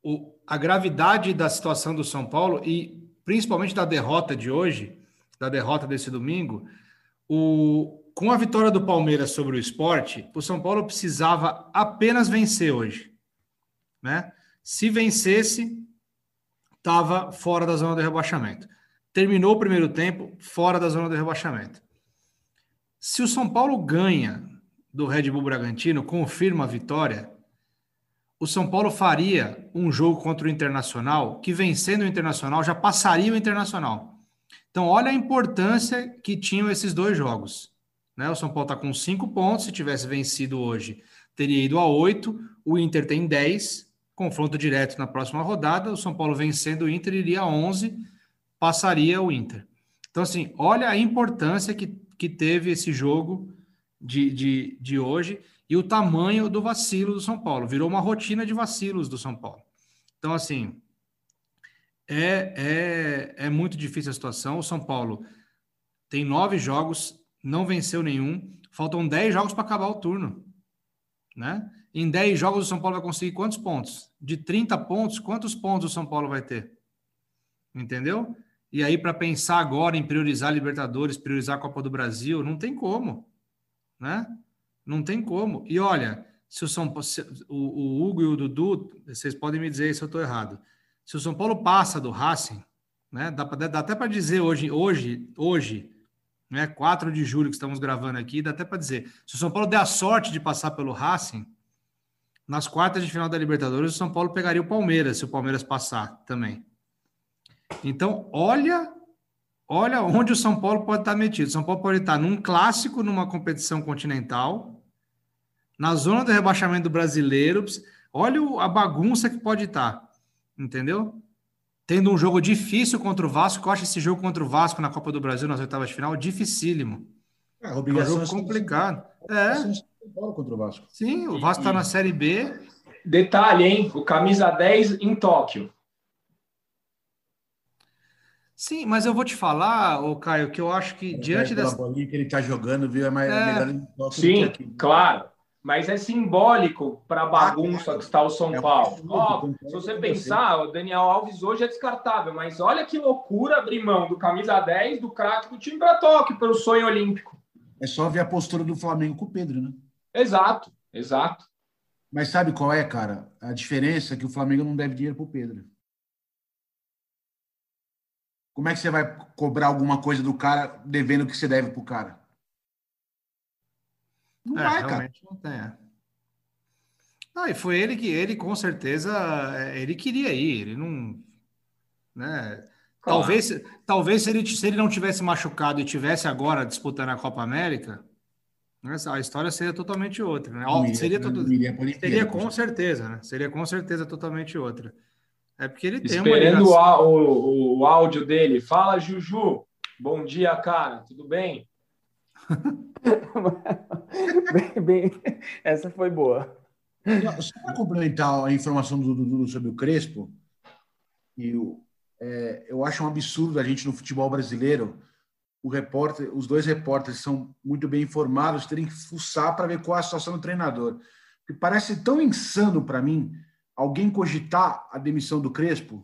S1: a gravidade da situação do São Paulo e principalmente da derrota de hoje, da derrota desse domingo, com a vitória do Palmeiras sobre o Sport, o São Paulo precisava apenas vencer hoje, né? Se vencesse, estava fora da zona do rebaixamento. Terminou o primeiro tempo fora da zona do rebaixamento. Se o São Paulo ganha do Red Bull Bragantino, confirma a vitória, o São Paulo faria um jogo contra o Internacional, que vencendo o Internacional já passaria o Internacional. Então, olha a importância que tinham esses dois jogos, né? O São Paulo está com 5 pontos, se tivesse vencido hoje, teria ido a 8, o Inter tem 10, confronto direto na próxima rodada, o São Paulo vencendo o Inter iria a 11, passaria o Inter. Então, assim, olha a importância que teve esse jogo de hoje e o tamanho do vacilo do São Paulo. Virou uma rotina de vacilos do São Paulo. Então, assim, é muito difícil a situação. O São Paulo tem 9 jogos, não venceu nenhum. Faltam 10 jogos para acabar o turno, né? Em 10 jogos o São Paulo vai conseguir quantos pontos? De 30 pontos, quantos pontos o São Paulo vai ter? Entendeu? E aí, para pensar agora em priorizar a Libertadores, priorizar a Copa do Brasil, não tem como, né? Não tem como. E olha, se o São Paulo, o Hugo e o Dudu, vocês podem me dizer se eu estou errado. Se o São Paulo passa do Racing, né? Dá até para dizer hoje, né? 4 de julho que estamos gravando aqui, dá até para dizer. Se o São Paulo der a sorte de passar pelo Racing, nas quartas de final da Libertadores, o São Paulo pegaria o Palmeiras, se o Palmeiras passar também. Então, olha onde o São Paulo pode estar metido. O São Paulo pode estar num clássico, numa competição continental, na zona do rebaixamento do Brasileiro. Olha a bagunça que pode estar, entendeu? Tendo um jogo difícil contra o Vasco, que eu acho esse jogo contra o Vasco na Copa do Brasil, nas oitavas de final, dificílimo.
S4: A obrigação
S1: é um jogo complicado.
S4: São Paulo contra o Vasco.
S1: Sim, o Vasco está na Série B.
S2: Detalhe, hein? O camisa 10 em Tóquio.
S1: Sim, mas eu vou te falar, Caio, que eu acho que diante dessa
S4: bolinha que ele está jogando, viu? É melhor em Tóquio.
S2: Sim, claro. Mas é simbólico para a bagunça que está o São Paulo. Ó, se você pensar, o Daniel Alves hoje é descartável, mas olha que loucura abrir mão do camisa 10, do craque do time para Tóquio, pelo sonho olímpico.
S4: É só ver a postura do Flamengo com o Pedro, né?
S2: Exato.
S4: Mas sabe qual é, cara? A diferença é que o Flamengo não deve dinheiro pro Pedro. Como é que você vai cobrar alguma coisa do cara devendo o que você deve pro cara? Não vai,
S1: realmente cara. Não tem. E foi ele com certeza, ele queria ir, ele não, né? Claro. Talvez se ele não tivesse machucado e tivesse agora disputando a Copa América, a história seria totalmente outra, né? Seria com certeza, né? Seria com certeza totalmente outra. É porque ele tem uma
S2: ligação. Esperando o áudio dele. Fala, Juju. Bom dia, cara. Tudo bem?
S3: bem, essa foi boa.
S4: Só para complementar a informação do Dudu sobre o Crespo, eu acho um absurdo a gente no futebol brasileiro, os dois repórteres são muito bem informados, terem que fuçar para ver qual é a situação do treinador. Porque parece tão insano para mim alguém cogitar a demissão do Crespo.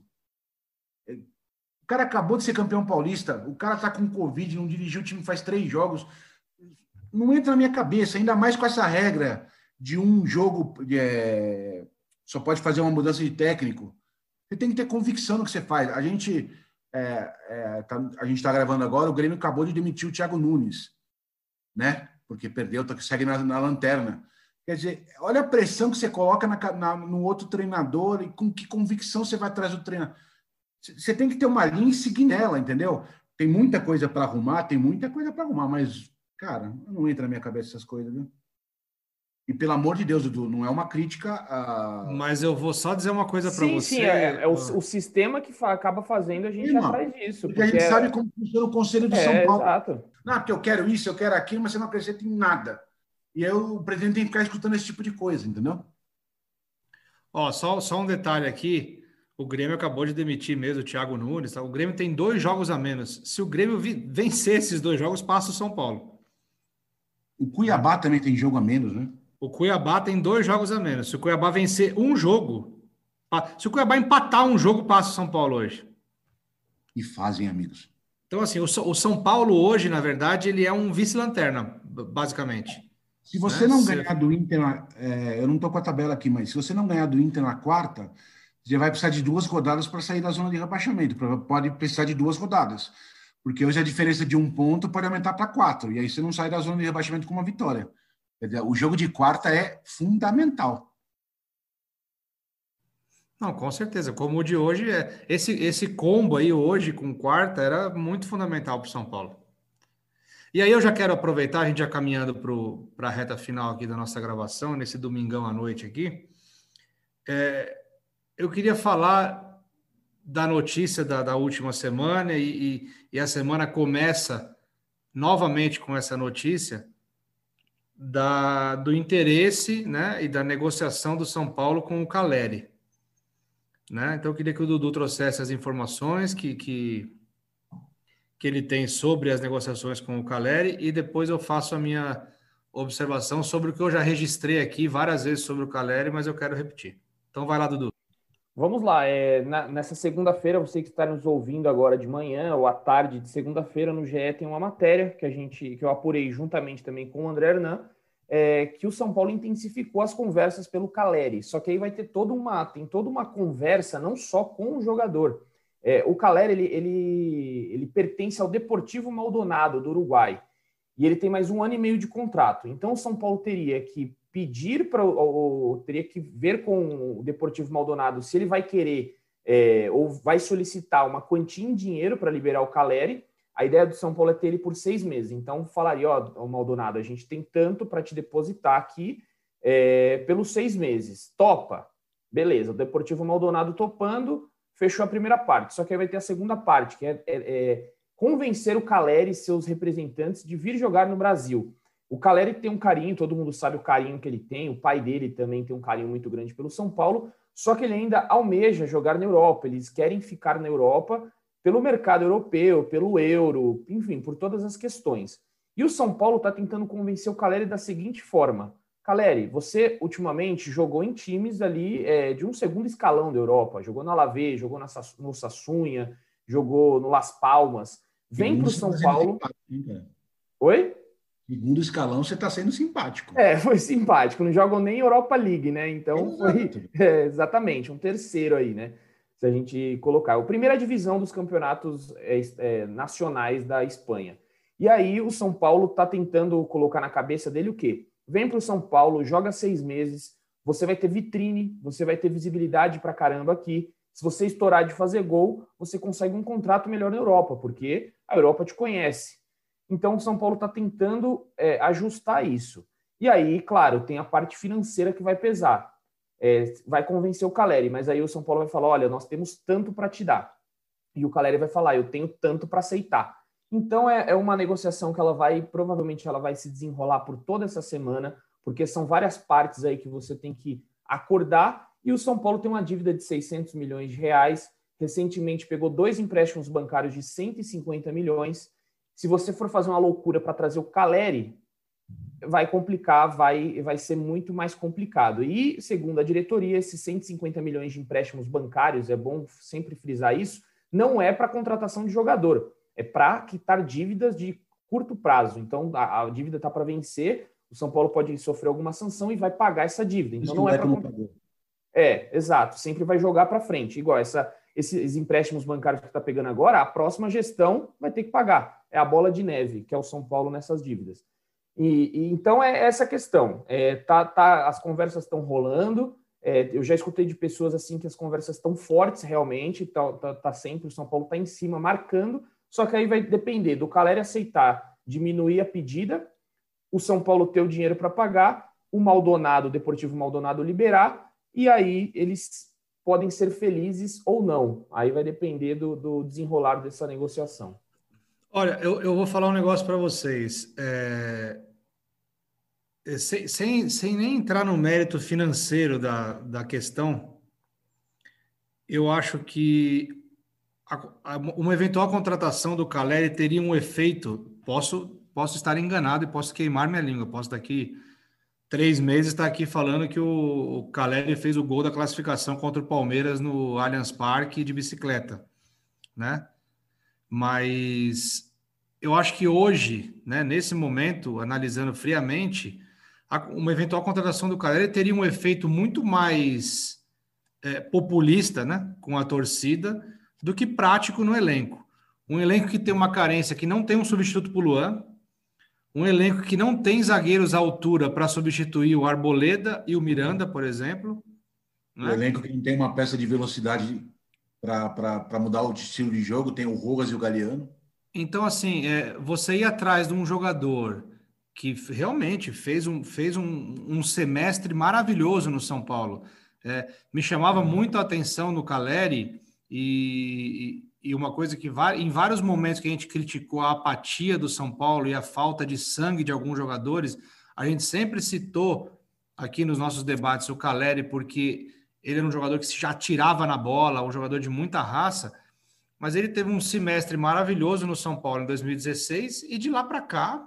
S4: O cara acabou de ser campeão paulista, o cara está com Covid, não dirigiu o time faz 3 jogos. Não entra na minha cabeça, ainda mais com essa regra de um jogo, só pode fazer uma mudança de técnico. Você tem que ter convicção no que você faz. A gente está gravando agora, o Grêmio acabou de demitir o Thiago Nunes, né? Porque perdeu, segue na lanterna. Quer dizer, olha a pressão que você coloca no outro treinador e com que convicção você vai atrás do treinador. Você tem que ter uma linha e seguir nela, entendeu? Tem muita coisa para arrumar, mas, cara, não entra na minha cabeça essas coisas, viu? E, pelo amor de Deus, Dudu, não é uma crítica a...
S1: Mas eu vou só dizer uma coisa para você.
S3: Sim, o sistema que acaba fazendo a gente ir atrás disso.
S4: Porque a gente sabe como funciona o Conselho do São Paulo.
S3: Exato.
S4: Não, porque eu quero isso, eu quero aquilo, mas você não acrescenta em nada. E aí o presidente tem que ficar escutando esse tipo de coisa, entendeu?
S1: Só um detalhe aqui. O Grêmio acabou de demitir mesmo o Thiago Nunes. Tá? O Grêmio tem 2 jogos a menos. Se o Grêmio vencer esses 2 jogos, passa o São Paulo.
S4: O Cuiabá também tem jogo a menos, né?
S1: O Cuiabá tem 2 jogos a menos. Se o Cuiabá vencer um jogo, Se o Cuiabá empatar um jogo, passa o São Paulo hoje.
S4: E fazem, amigos.
S1: Então, assim, o São Paulo hoje, na verdade, ele é um vice-lanterna, basicamente.
S4: Se você não ganhar do Inter, eu não estou com a tabela aqui, mas se você não ganhar do Inter na quarta, você vai precisar de 2 rodadas para sair da zona de rebaixamento. Pode precisar de 2 rodadas. Porque hoje a diferença de 1 ponto pode aumentar para 4. E aí você não sai da zona de rebaixamento com uma vitória. O jogo de quarta é fundamental.
S1: Não, com certeza. Como o de hoje, esse combo aí hoje com quarta era muito fundamental para o São Paulo. E aí eu já quero aproveitar, a gente já caminhando para a reta final aqui da nossa gravação, nesse domingão à noite aqui. Eu queria falar da notícia da última semana e a semana começa novamente com essa notícia do interesse, né, e da negociação do São Paulo com o Caleri. Né? Então, eu queria que o Dudu trouxesse as informações que ele tem sobre as negociações com o Caleri e depois eu faço a minha observação sobre o que eu já registrei aqui várias vezes sobre o Caleri, mas eu quero repetir. Então, vai lá, Dudu.
S3: Vamos lá. Nessa segunda-feira, você que está nos ouvindo agora de manhã ou à tarde de segunda-feira, no GE tem uma matéria que eu apurei juntamente também com o André Hernan, que o São Paulo intensificou as conversas pelo Caleri. Só que aí vai ter toda uma conversa, não só com o jogador. O Caleri, ele pertence ao Deportivo Maldonado, do Uruguai. E ele tem mais 1 ano e meio de contrato. Então, o São Paulo teria que teria que ver com o Deportivo Maldonado se ele vai querer ou vai solicitar uma quantia em dinheiro para liberar o Caleri. A ideia do São Paulo é ter ele por 6 meses. Então, falaria, Maldonado, a gente tem tanto para te depositar aqui pelos 6 meses. Topa? Beleza, o Deportivo Maldonado topando, fechou a primeira parte. Só que aí vai ter a segunda parte, que é convencer o Caleri e seus representantes de vir jogar no Brasil. O Caleri tem um carinho, todo mundo sabe o carinho que ele tem, o pai dele também tem um carinho muito grande pelo São Paulo, só que ele ainda almeja jogar na Europa, eles querem ficar na Europa pelo mercado europeu, pelo euro, enfim, por todas as questões. E o São Paulo está tentando convencer o Caleri da seguinte forma: Caleri, você ultimamente jogou em times ali de um segundo escalão da Europa, jogou no Alavés, jogou no Sassuolo, jogou no Las Palmas, vem para o São Paulo... Oi?
S4: Segundo escalão, você está sendo simpático.
S3: Foi simpático. Não jogam nem Europa League, né? Então foi exatamente um terceiro aí, né? Se a gente colocar. A primeira divisão dos campeonatos nacionais da Espanha. E aí o São Paulo está tentando colocar na cabeça dele o quê? Vem para o São Paulo, joga 6 meses, você vai ter vitrine, você vai ter visibilidade pra caramba aqui. Se você estourar de fazer gol, você consegue um contrato melhor na Europa, porque a Europa te conhece. Então, o São Paulo está tentando ajustar isso. E aí, claro, tem a parte financeira que vai pesar. Vai convencer o Caleri, mas aí o São Paulo vai falar, olha, nós temos tanto para te dar. E o Caleri vai falar, eu tenho tanto para aceitar. Então, é uma negociação que provavelmente ela vai se desenrolar por toda essa semana, porque são várias partes aí que você tem que acordar. E o São Paulo tem uma dívida de 600 milhões de reais. Recentemente pegou 2 empréstimos bancários de 150 milhões. Se você for fazer uma loucura para trazer o Caleri, vai complicar, vai ser muito mais complicado. E, segundo a diretoria, esses 150 milhões de empréstimos bancários, é bom sempre frisar isso, não é para contratação de jogador, é para quitar dívidas de curto prazo. Então, a dívida está para vencer, o São Paulo pode sofrer alguma sanção e vai pagar essa dívida. Então, não é para... exato, sempre vai jogar para frente. Igual esses empréstimos bancários que está pegando agora, a próxima gestão vai ter que pagar. É a bola de neve, que é o São Paulo nessas dívidas. Então é essa questão. As conversas estão rolando. Eu já escutei de pessoas assim que as conversas estão fortes realmente. Tá sempre, o São Paulo está em cima, marcando. Só que aí vai depender do Caleri aceitar diminuir a pedida, o São Paulo ter o dinheiro para pagar, o Maldonado, o Deportivo Maldonado liberar, e aí eles podem ser felizes ou não. Aí vai depender do desenrolar dessa negociação.
S1: Olha, eu vou falar um negócio para vocês. Sem nem entrar no mérito financeiro da questão, eu acho que uma eventual contratação do Caleri teria um efeito. Posso estar enganado e posso queimar minha língua. Posso daqui 3 meses está aqui falando que o Caleri fez o gol da classificação contra o Palmeiras no Allianz Parque de bicicleta, né? Mas eu acho que hoje, né, nesse momento, analisando friamente, uma eventual contratação do Caleri teria um efeito muito mais populista, né, com a torcida, do que prático no elenco. Um elenco que tem uma carência, que não tem um substituto para o Luan, um elenco que não tem zagueiros à altura para substituir o Arboleda e o Miranda, por exemplo.
S4: Um elenco que não tem uma peça de velocidade para mudar o estilo de jogo, tem o Rojas e o Galeano.
S1: Então, assim, você ir atrás de um jogador que realmente fez um semestre maravilhoso no São Paulo. Me chamava muito a atenção no Caleri e uma coisa que em vários momentos que a gente criticou a apatia do São Paulo e a falta de sangue de alguns jogadores, a gente sempre citou aqui nos nossos debates o Caleri porque ele era um jogador que já atirava na bola, um jogador de muita raça, mas ele teve um semestre maravilhoso no São Paulo em 2016 e de lá para cá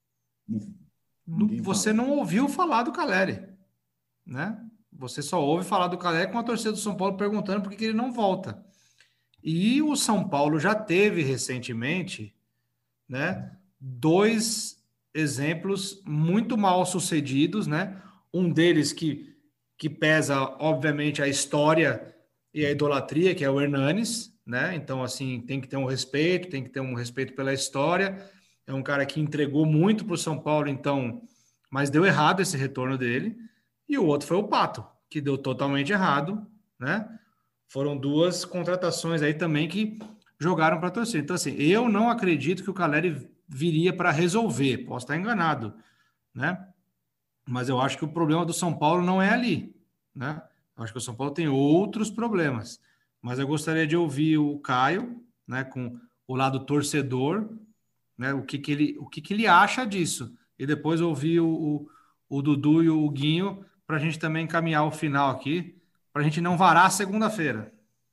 S1: você não ouviu falar do Caleri, né? Você só ouve falar do Caleri com a torcida do São Paulo perguntando por que ele não volta. E o São Paulo já teve recentemente, né, 2 exemplos muito mal sucedidos, né? Um deles que pesa, obviamente, a história e a idolatria, que é o Hernanes, né? Então, assim, tem que ter um respeito pela história. É um cara que entregou muito para o São Paulo, então, mas deu errado esse retorno dele. E o outro foi o Pato, que deu totalmente errado, né? Foram 2 contratações aí também que jogaram para a torcida. Então, assim, eu não acredito que o Caleri viria para resolver. Posso estar enganado, né? Mas eu acho que o problema do São Paulo não é ali, né? Eu acho que o São Paulo tem outros problemas. Mas eu gostaria de ouvir o Caio, né, com o lado torcedor, né, o que ele acha disso. E depois ouvir o Dudu e o Guinho para a gente também encaminhar o final aqui, para a gente não varar segunda-feira.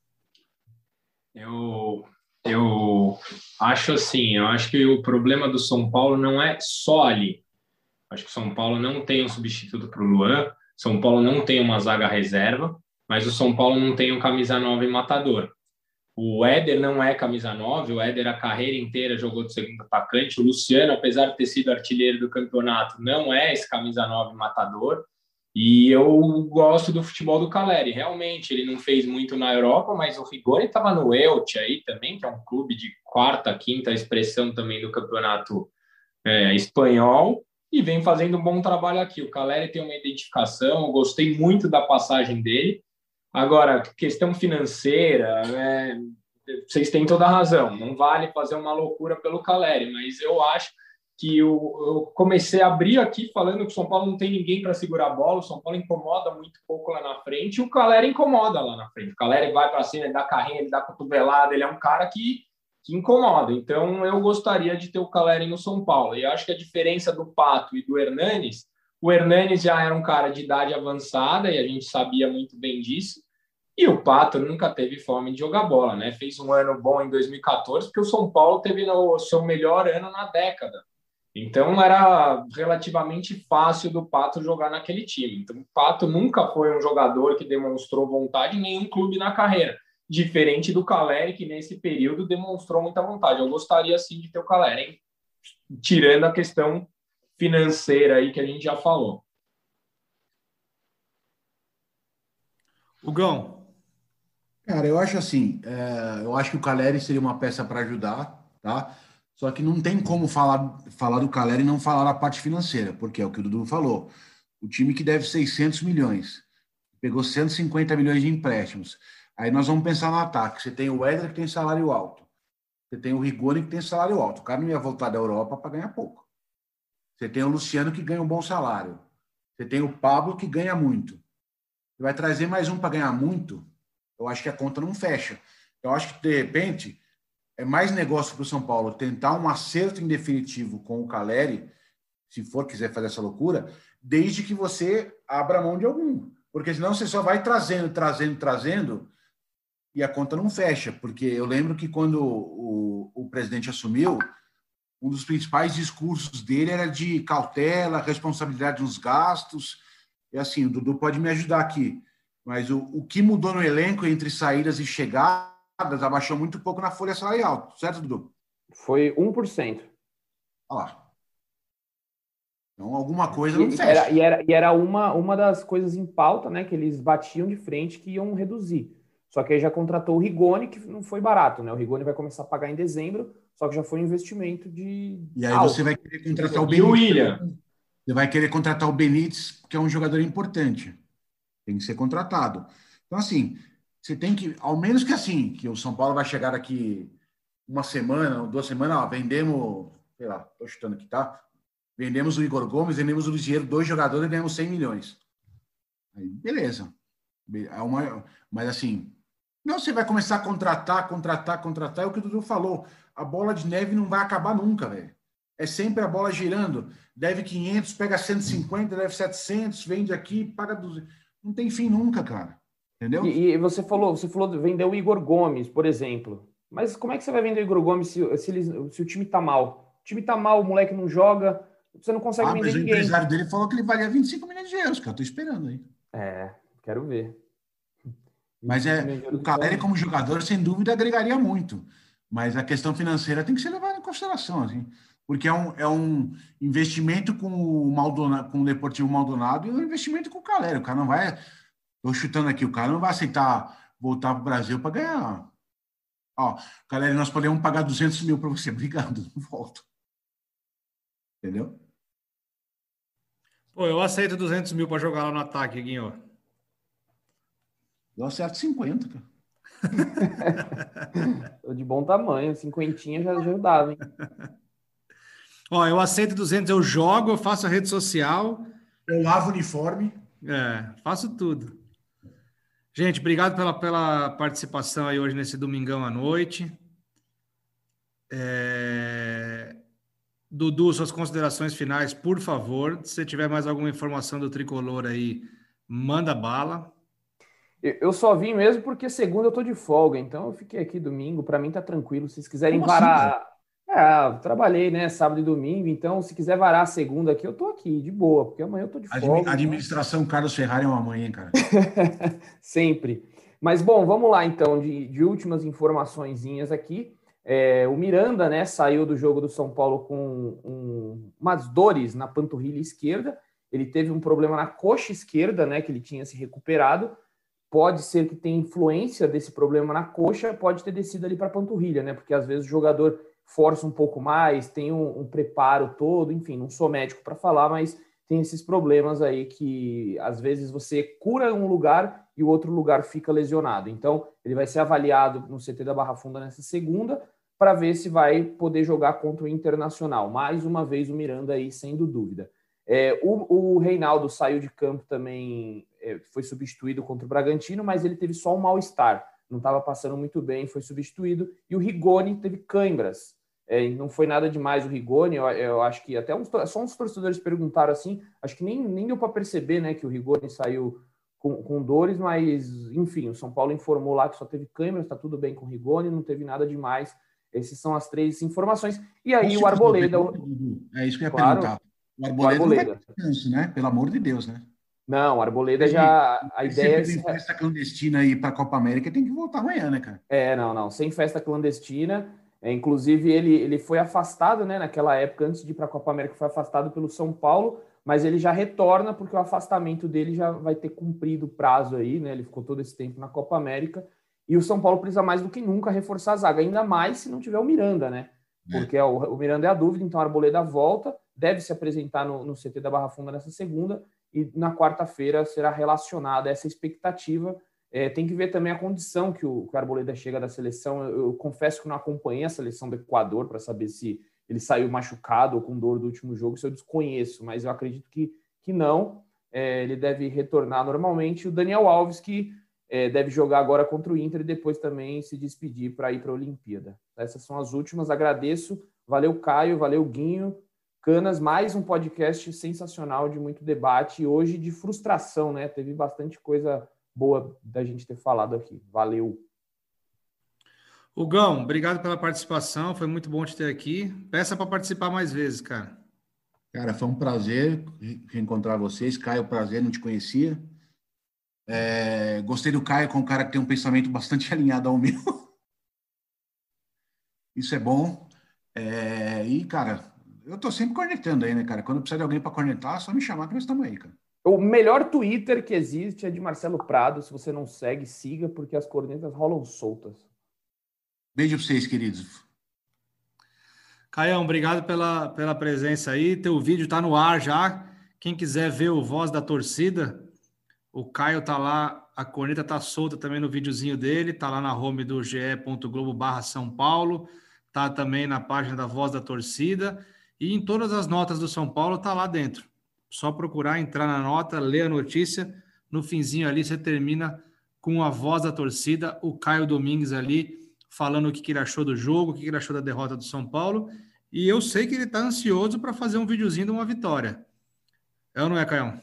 S2: Eu acho assim, eu acho que o problema do São Paulo não é só ali. Acho que o São Paulo não tem um substituto para o Luan, São Paulo não tem uma zaga reserva, mas o São Paulo não tem um camisa 9 matador. O Éder não é camisa 9, o Éder a carreira inteira jogou de segundo atacante, o Luciano, apesar de ter sido artilheiro do campeonato, não é esse camisa 9 matador. E eu gosto do futebol do Caleri. Realmente, ele não fez muito na Europa, mas o Rigoni estava no Elche aí também, que é um clube de 4ª, 5ª expressão também do campeonato espanhol, e vem fazendo um bom trabalho aqui. O Caleri tem uma identificação, eu gostei muito da passagem dele. Agora, questão financeira, vocês têm toda a razão, não vale fazer uma loucura pelo Caleri, mas eu acho que eu comecei a abrir aqui falando que o São Paulo não tem ninguém para segurar a bola, o São Paulo incomoda muito pouco lá na frente, e o Caleri incomoda lá na frente. O Caleri vai para cima, ele dá carrinho, ele dá cotovelada, ele é um cara que incomoda. Então, eu gostaria de ter o Caleri no São Paulo. E eu acho que a diferença do Pato e do Hernanes, o Hernanes já era um cara de idade avançada, e a gente sabia muito bem disso, e o Pato nunca teve fome de jogar bola, né? Fez um ano bom em 2014, porque o São Paulo teve o seu melhor ano na década. Então, era relativamente fácil do Pato jogar naquele time. Então, o Pato nunca foi um jogador que demonstrou vontade em nenhum clube na carreira. Diferente do Caleri, que nesse período demonstrou muita vontade. Eu gostaria, sim, de ter o Caleri, hein? Tirando a questão financeira aí que a gente já falou.
S1: Hugão.
S4: Cara, eu acho assim, eu acho que o Caleri seria uma peça para ajudar, tá? Só que não tem como falar do Caleri e não falar da parte financeira, porque é o que o Dudu falou. O time que deve 600 milhões, pegou 150 milhões de empréstimos. Aí nós vamos pensar no ataque. Você tem o Éder, que tem salário alto. Você tem o Rigoni, que tem salário alto. O cara não ia voltar da Europa para ganhar pouco. Você tem o Luciano, que ganha um bom salário. Você tem o Pablo, que ganha muito. Você vai trazer mais um para ganhar muito, eu acho que a conta não fecha. Eu acho que, de repente, é mais negócio para o São Paulo tentar um acerto em definitivo com o Caleri, se for quiser fazer essa loucura, desde que você abra mão de algum. Porque senão você só vai trazendo, e a conta não fecha. Porque eu lembro que quando o presidente assumiu, um dos principais discursos dele era de cautela, responsabilidade nos gastos. E assim, o Dudu pode me ajudar aqui, mas o que mudou no elenco entre saídas e chegadas abaixou muito pouco na folha salarial, certo, Dudu?
S3: Foi 1%.
S4: Olha lá. Então, alguma coisa não fecha.
S3: Era uma das coisas em pauta, né, que eles batiam de frente que iam reduzir. Só que aí já contratou o Rigoni, que não foi barato, né? O Rigoni vai começar a pagar em dezembro, só que já foi um investimento de...
S4: E aí você vai querer contratar o
S2: E o
S4: Benítez.
S2: William?
S4: Você vai querer contratar o Benítez, que é um jogador importante. Tem que ser contratado. Então, assim, você tem que, ao menos que assim, que o São Paulo vai chegar daqui uma semana, 2 semanas, ó, vendemos, sei lá, tô chutando aqui, tá? Vendemos o Igor Gomes, vendemos o Ligeiro, 2 jogadores e ganhamos 100 milhões. Aí, beleza. Mas assim, não, você vai começar a contratar, é o que o Dudu falou. A bola de neve não vai acabar nunca, velho. É sempre a bola girando. Deve 500, pega 150, deve 700, vende aqui, paga 200. Não tem fim nunca, cara. Entendeu?
S3: E você falou de vender o Igor Gomes, por exemplo. Mas como é que você vai vender o Igor Gomes se o time tá mal? O time tá mal, o moleque não joga, você não consegue vender
S4: mas
S3: ninguém.
S4: O empresário dele falou que ele valia 25 milhões de euros, cara. Tô esperando aí.
S3: Quero ver.
S4: Mas o Caleri, como jogador, sem dúvida, agregaria muito. Mas a questão financeira tem que ser levada em consideração, assim. Porque é um investimento com o Deportivo Maldonado e um investimento com o Caleri. O cara não vai... Estou chutando aqui, o cara não vai aceitar voltar para o Brasil para ganhar. Ó, Caleri, nós podemos pagar 200 mil para você. Obrigado, não volto. Entendeu?
S1: Pô, eu aceito 200 mil para jogar lá no ataque, Guinho.
S4: Eu acerto 50, cara.
S3: De bom tamanho, 50 já ajudava, hein?
S1: Ó, eu aceito 200, eu jogo, eu faço a rede social.
S4: Eu lavo o uniforme.
S1: Faço tudo. Gente, obrigado pela participação aí hoje nesse domingão à noite. Dudu, suas considerações finais, por favor. Se você tiver mais alguma informação do Tricolor aí, manda bala.
S3: Eu só vim mesmo porque segunda eu tô de folga, então eu fiquei aqui domingo, para mim tá tranquilo. Se vocês quiserem
S4: Como
S3: varar... trabalhei, né, sábado e domingo, então se quiser varar a segunda aqui, eu tô aqui, de boa, porque amanhã eu tô de folga.
S4: Administração Carlos Ferrari é uma mãe, hein, cara?
S3: Sempre. Mas, bom, vamos lá, então, de últimas informaçõezinhas aqui. O Miranda, né, saiu do jogo do São Paulo com umas dores na panturrilha esquerda. Ele teve um problema na coxa esquerda, né, que ele tinha se recuperado. Pode ser que tenha influência desse problema na coxa, pode ter descido ali para a panturrilha, né, porque às vezes o jogador força um pouco mais, tem um preparo todo, enfim, não sou médico para falar, mas tem esses problemas aí que às vezes você cura um lugar e o outro lugar fica lesionado. Então, ele vai ser avaliado no CT da Barra Funda nessa segunda para ver se vai poder jogar contra o Internacional. Mais uma vez o Miranda aí, sem dúvida. O Reinaldo saiu de campo também, foi substituído contra o Bragantino, mas ele teve só um mal-estar. Não estava passando muito bem, foi substituído. E o Rigoni teve câimbras. Não foi nada demais o Rigoni, eu acho que até só uns torcedores perguntaram assim, acho que nem deu para perceber, né, que o Rigoni saiu com dores, mas enfim, o São Paulo informou lá que só teve câimbras, está tudo bem com o Rigoni, não teve nada demais. Essas são as 3 informações. E aí o Arboleda...
S4: É isso que eu ia perguntar. O Arboleda não vai ter descanso, né? Pelo amor de Deus, né?
S3: Não, o Arboleda já... A ideia
S4: se festa clandestina aí para a Copa América, tem que voltar amanhã, né, cara?
S3: Não, sem festa clandestina. Inclusive, ele foi afastado, né? Naquela época, antes de ir para a Copa América, foi afastado pelo São Paulo, mas ele já retorna porque o afastamento dele já vai ter cumprido o prazo aí, né? Ele ficou todo esse tempo na Copa América. E o São Paulo precisa mais do que nunca reforçar a zaga, ainda mais se não tiver o Miranda, né? Porque o Miranda é a dúvida, então a Arboleda volta, deve se apresentar no CT da Barra Funda nessa segunda, e na quarta-feira será relacionada essa expectativa. Tem que ver também a condição que o Arboleda chega da seleção. Eu confesso que não acompanhei a seleção do Equador para saber se ele saiu machucado ou com dor do último jogo, isso eu desconheço, mas eu acredito que não. Ele deve retornar normalmente. O Daniel Alves, que deve jogar agora contra o Inter e depois também se despedir para ir para a Olimpíada. Essas são as últimas. Agradeço. Valeu, Caio. Valeu, Guinho. Canas, mais um podcast sensacional, de muito debate, e hoje de frustração, né? Teve bastante coisa boa da gente ter falado aqui. Valeu.
S1: Hugão, obrigado pela participação, foi muito bom te ter aqui. Peça para participar mais vezes, cara.
S4: Cara, foi um prazer reencontrar vocês. Caio, prazer, não te conhecia. Gostei do Caio, com um cara que tem um pensamento bastante alinhado ao meu. Isso é bom. E, cara, eu tô sempre cornetando aí, né, cara? Quando precisar de alguém para cornetar, é só me chamar que nós estamos aí, cara.
S3: O melhor Twitter que existe é de Marcelo Prado. Se você não segue, siga, porque as cornetas rolam soltas.
S4: Beijo para vocês, queridos.
S1: Caião, obrigado pela presença aí. Teu vídeo tá no ar já. Quem quiser ver o Voz da Torcida, o Caio tá lá, a corneta tá solta também no videozinho dele, tá lá na home do ge.globo/São Paulo, tá também na página da Voz da Torcida e em todas as notas do São Paulo tá lá dentro. Só procurar, entrar na nota, ler a notícia, no finzinho ali você termina com a Voz da Torcida, o Caio Domingues ali falando o que ele achou do jogo, o que ele achou da derrota do São Paulo, e eu sei que ele tá ansioso para fazer um videozinho de uma vitória. É ou não é, Caião?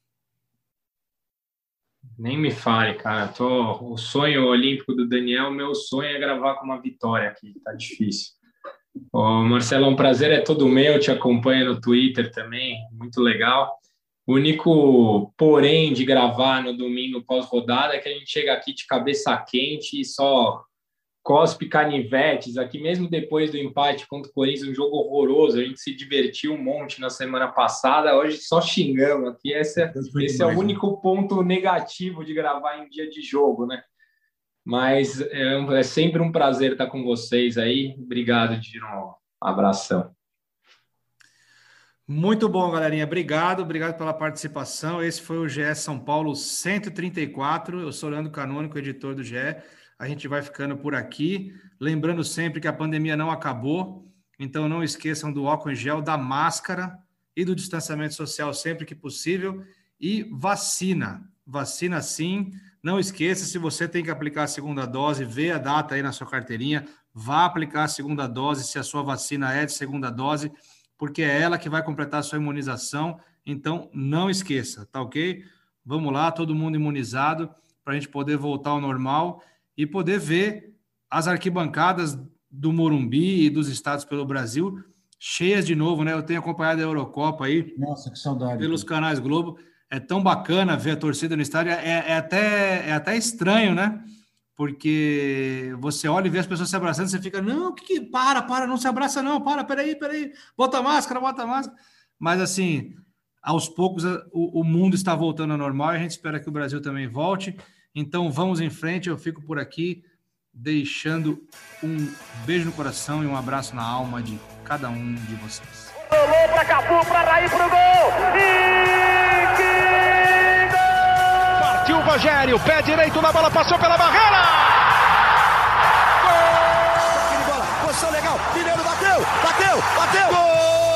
S2: Nem me fale, cara. O sonho olímpico do Daniel, meu sonho é gravar com uma vitória aqui. Tá difícil. Marcelo, um prazer é todo meu. Te acompanho no Twitter também. Muito legal. O único porém de gravar no domingo pós-rodada é que a gente chega aqui de cabeça quente e só cospe canivetes. Aqui mesmo depois do empate contra o Corinthians, um jogo horroroso. A gente se divertiu um monte na semana passada. Hoje só xingamos aqui. Esse é o único ponto negativo de gravar em dia de jogo, né? Mas é sempre um prazer estar com vocês aí. Obrigado de novo. Abração.
S1: Muito bom, galerinha. Obrigado pela participação. Esse foi o GE São Paulo 134. Eu sou Leandro Canônico, editor do GE. A gente vai ficando por aqui. Lembrando sempre que a pandemia não acabou. Então não esqueçam do álcool em gel, da máscara e do distanciamento social sempre que possível. E vacina. Vacina sim. Não esqueça, se você tem que aplicar a segunda dose, vê a data aí na sua carteirinha. Vá aplicar a segunda dose, se a sua vacina é de segunda dose, porque é ela que vai completar a sua imunização. Então não esqueça, tá ok? Vamos lá, todo mundo imunizado, para a gente poder voltar ao normal e poder ver as arquibancadas do Morumbi e dos estados pelo Brasil cheias de novo, né? Eu tenho acompanhado a Eurocopa aí.
S4: Nossa, que saudade.
S1: Pelos canais Globo. É tão bacana ver a torcida no estádio. É até estranho, né? Porque você olha e vê as pessoas se abraçando, você fica, não, para, não se abraça não, peraí. Bota a máscara. Mas assim, aos poucos o mundo está voltando ao normal e a gente espera que o Brasil também volte. Então, vamos em frente. Eu fico por aqui, deixando um beijo no coração e um abraço na alma de cada um de vocês.
S5: Rolou para Cafu, para Raí, pro gol! E que gol! Partiu o Rogério, pé direito na bola, passou pela barreira! Gol! Bola, posição legal, Mineiro bateu! Gol!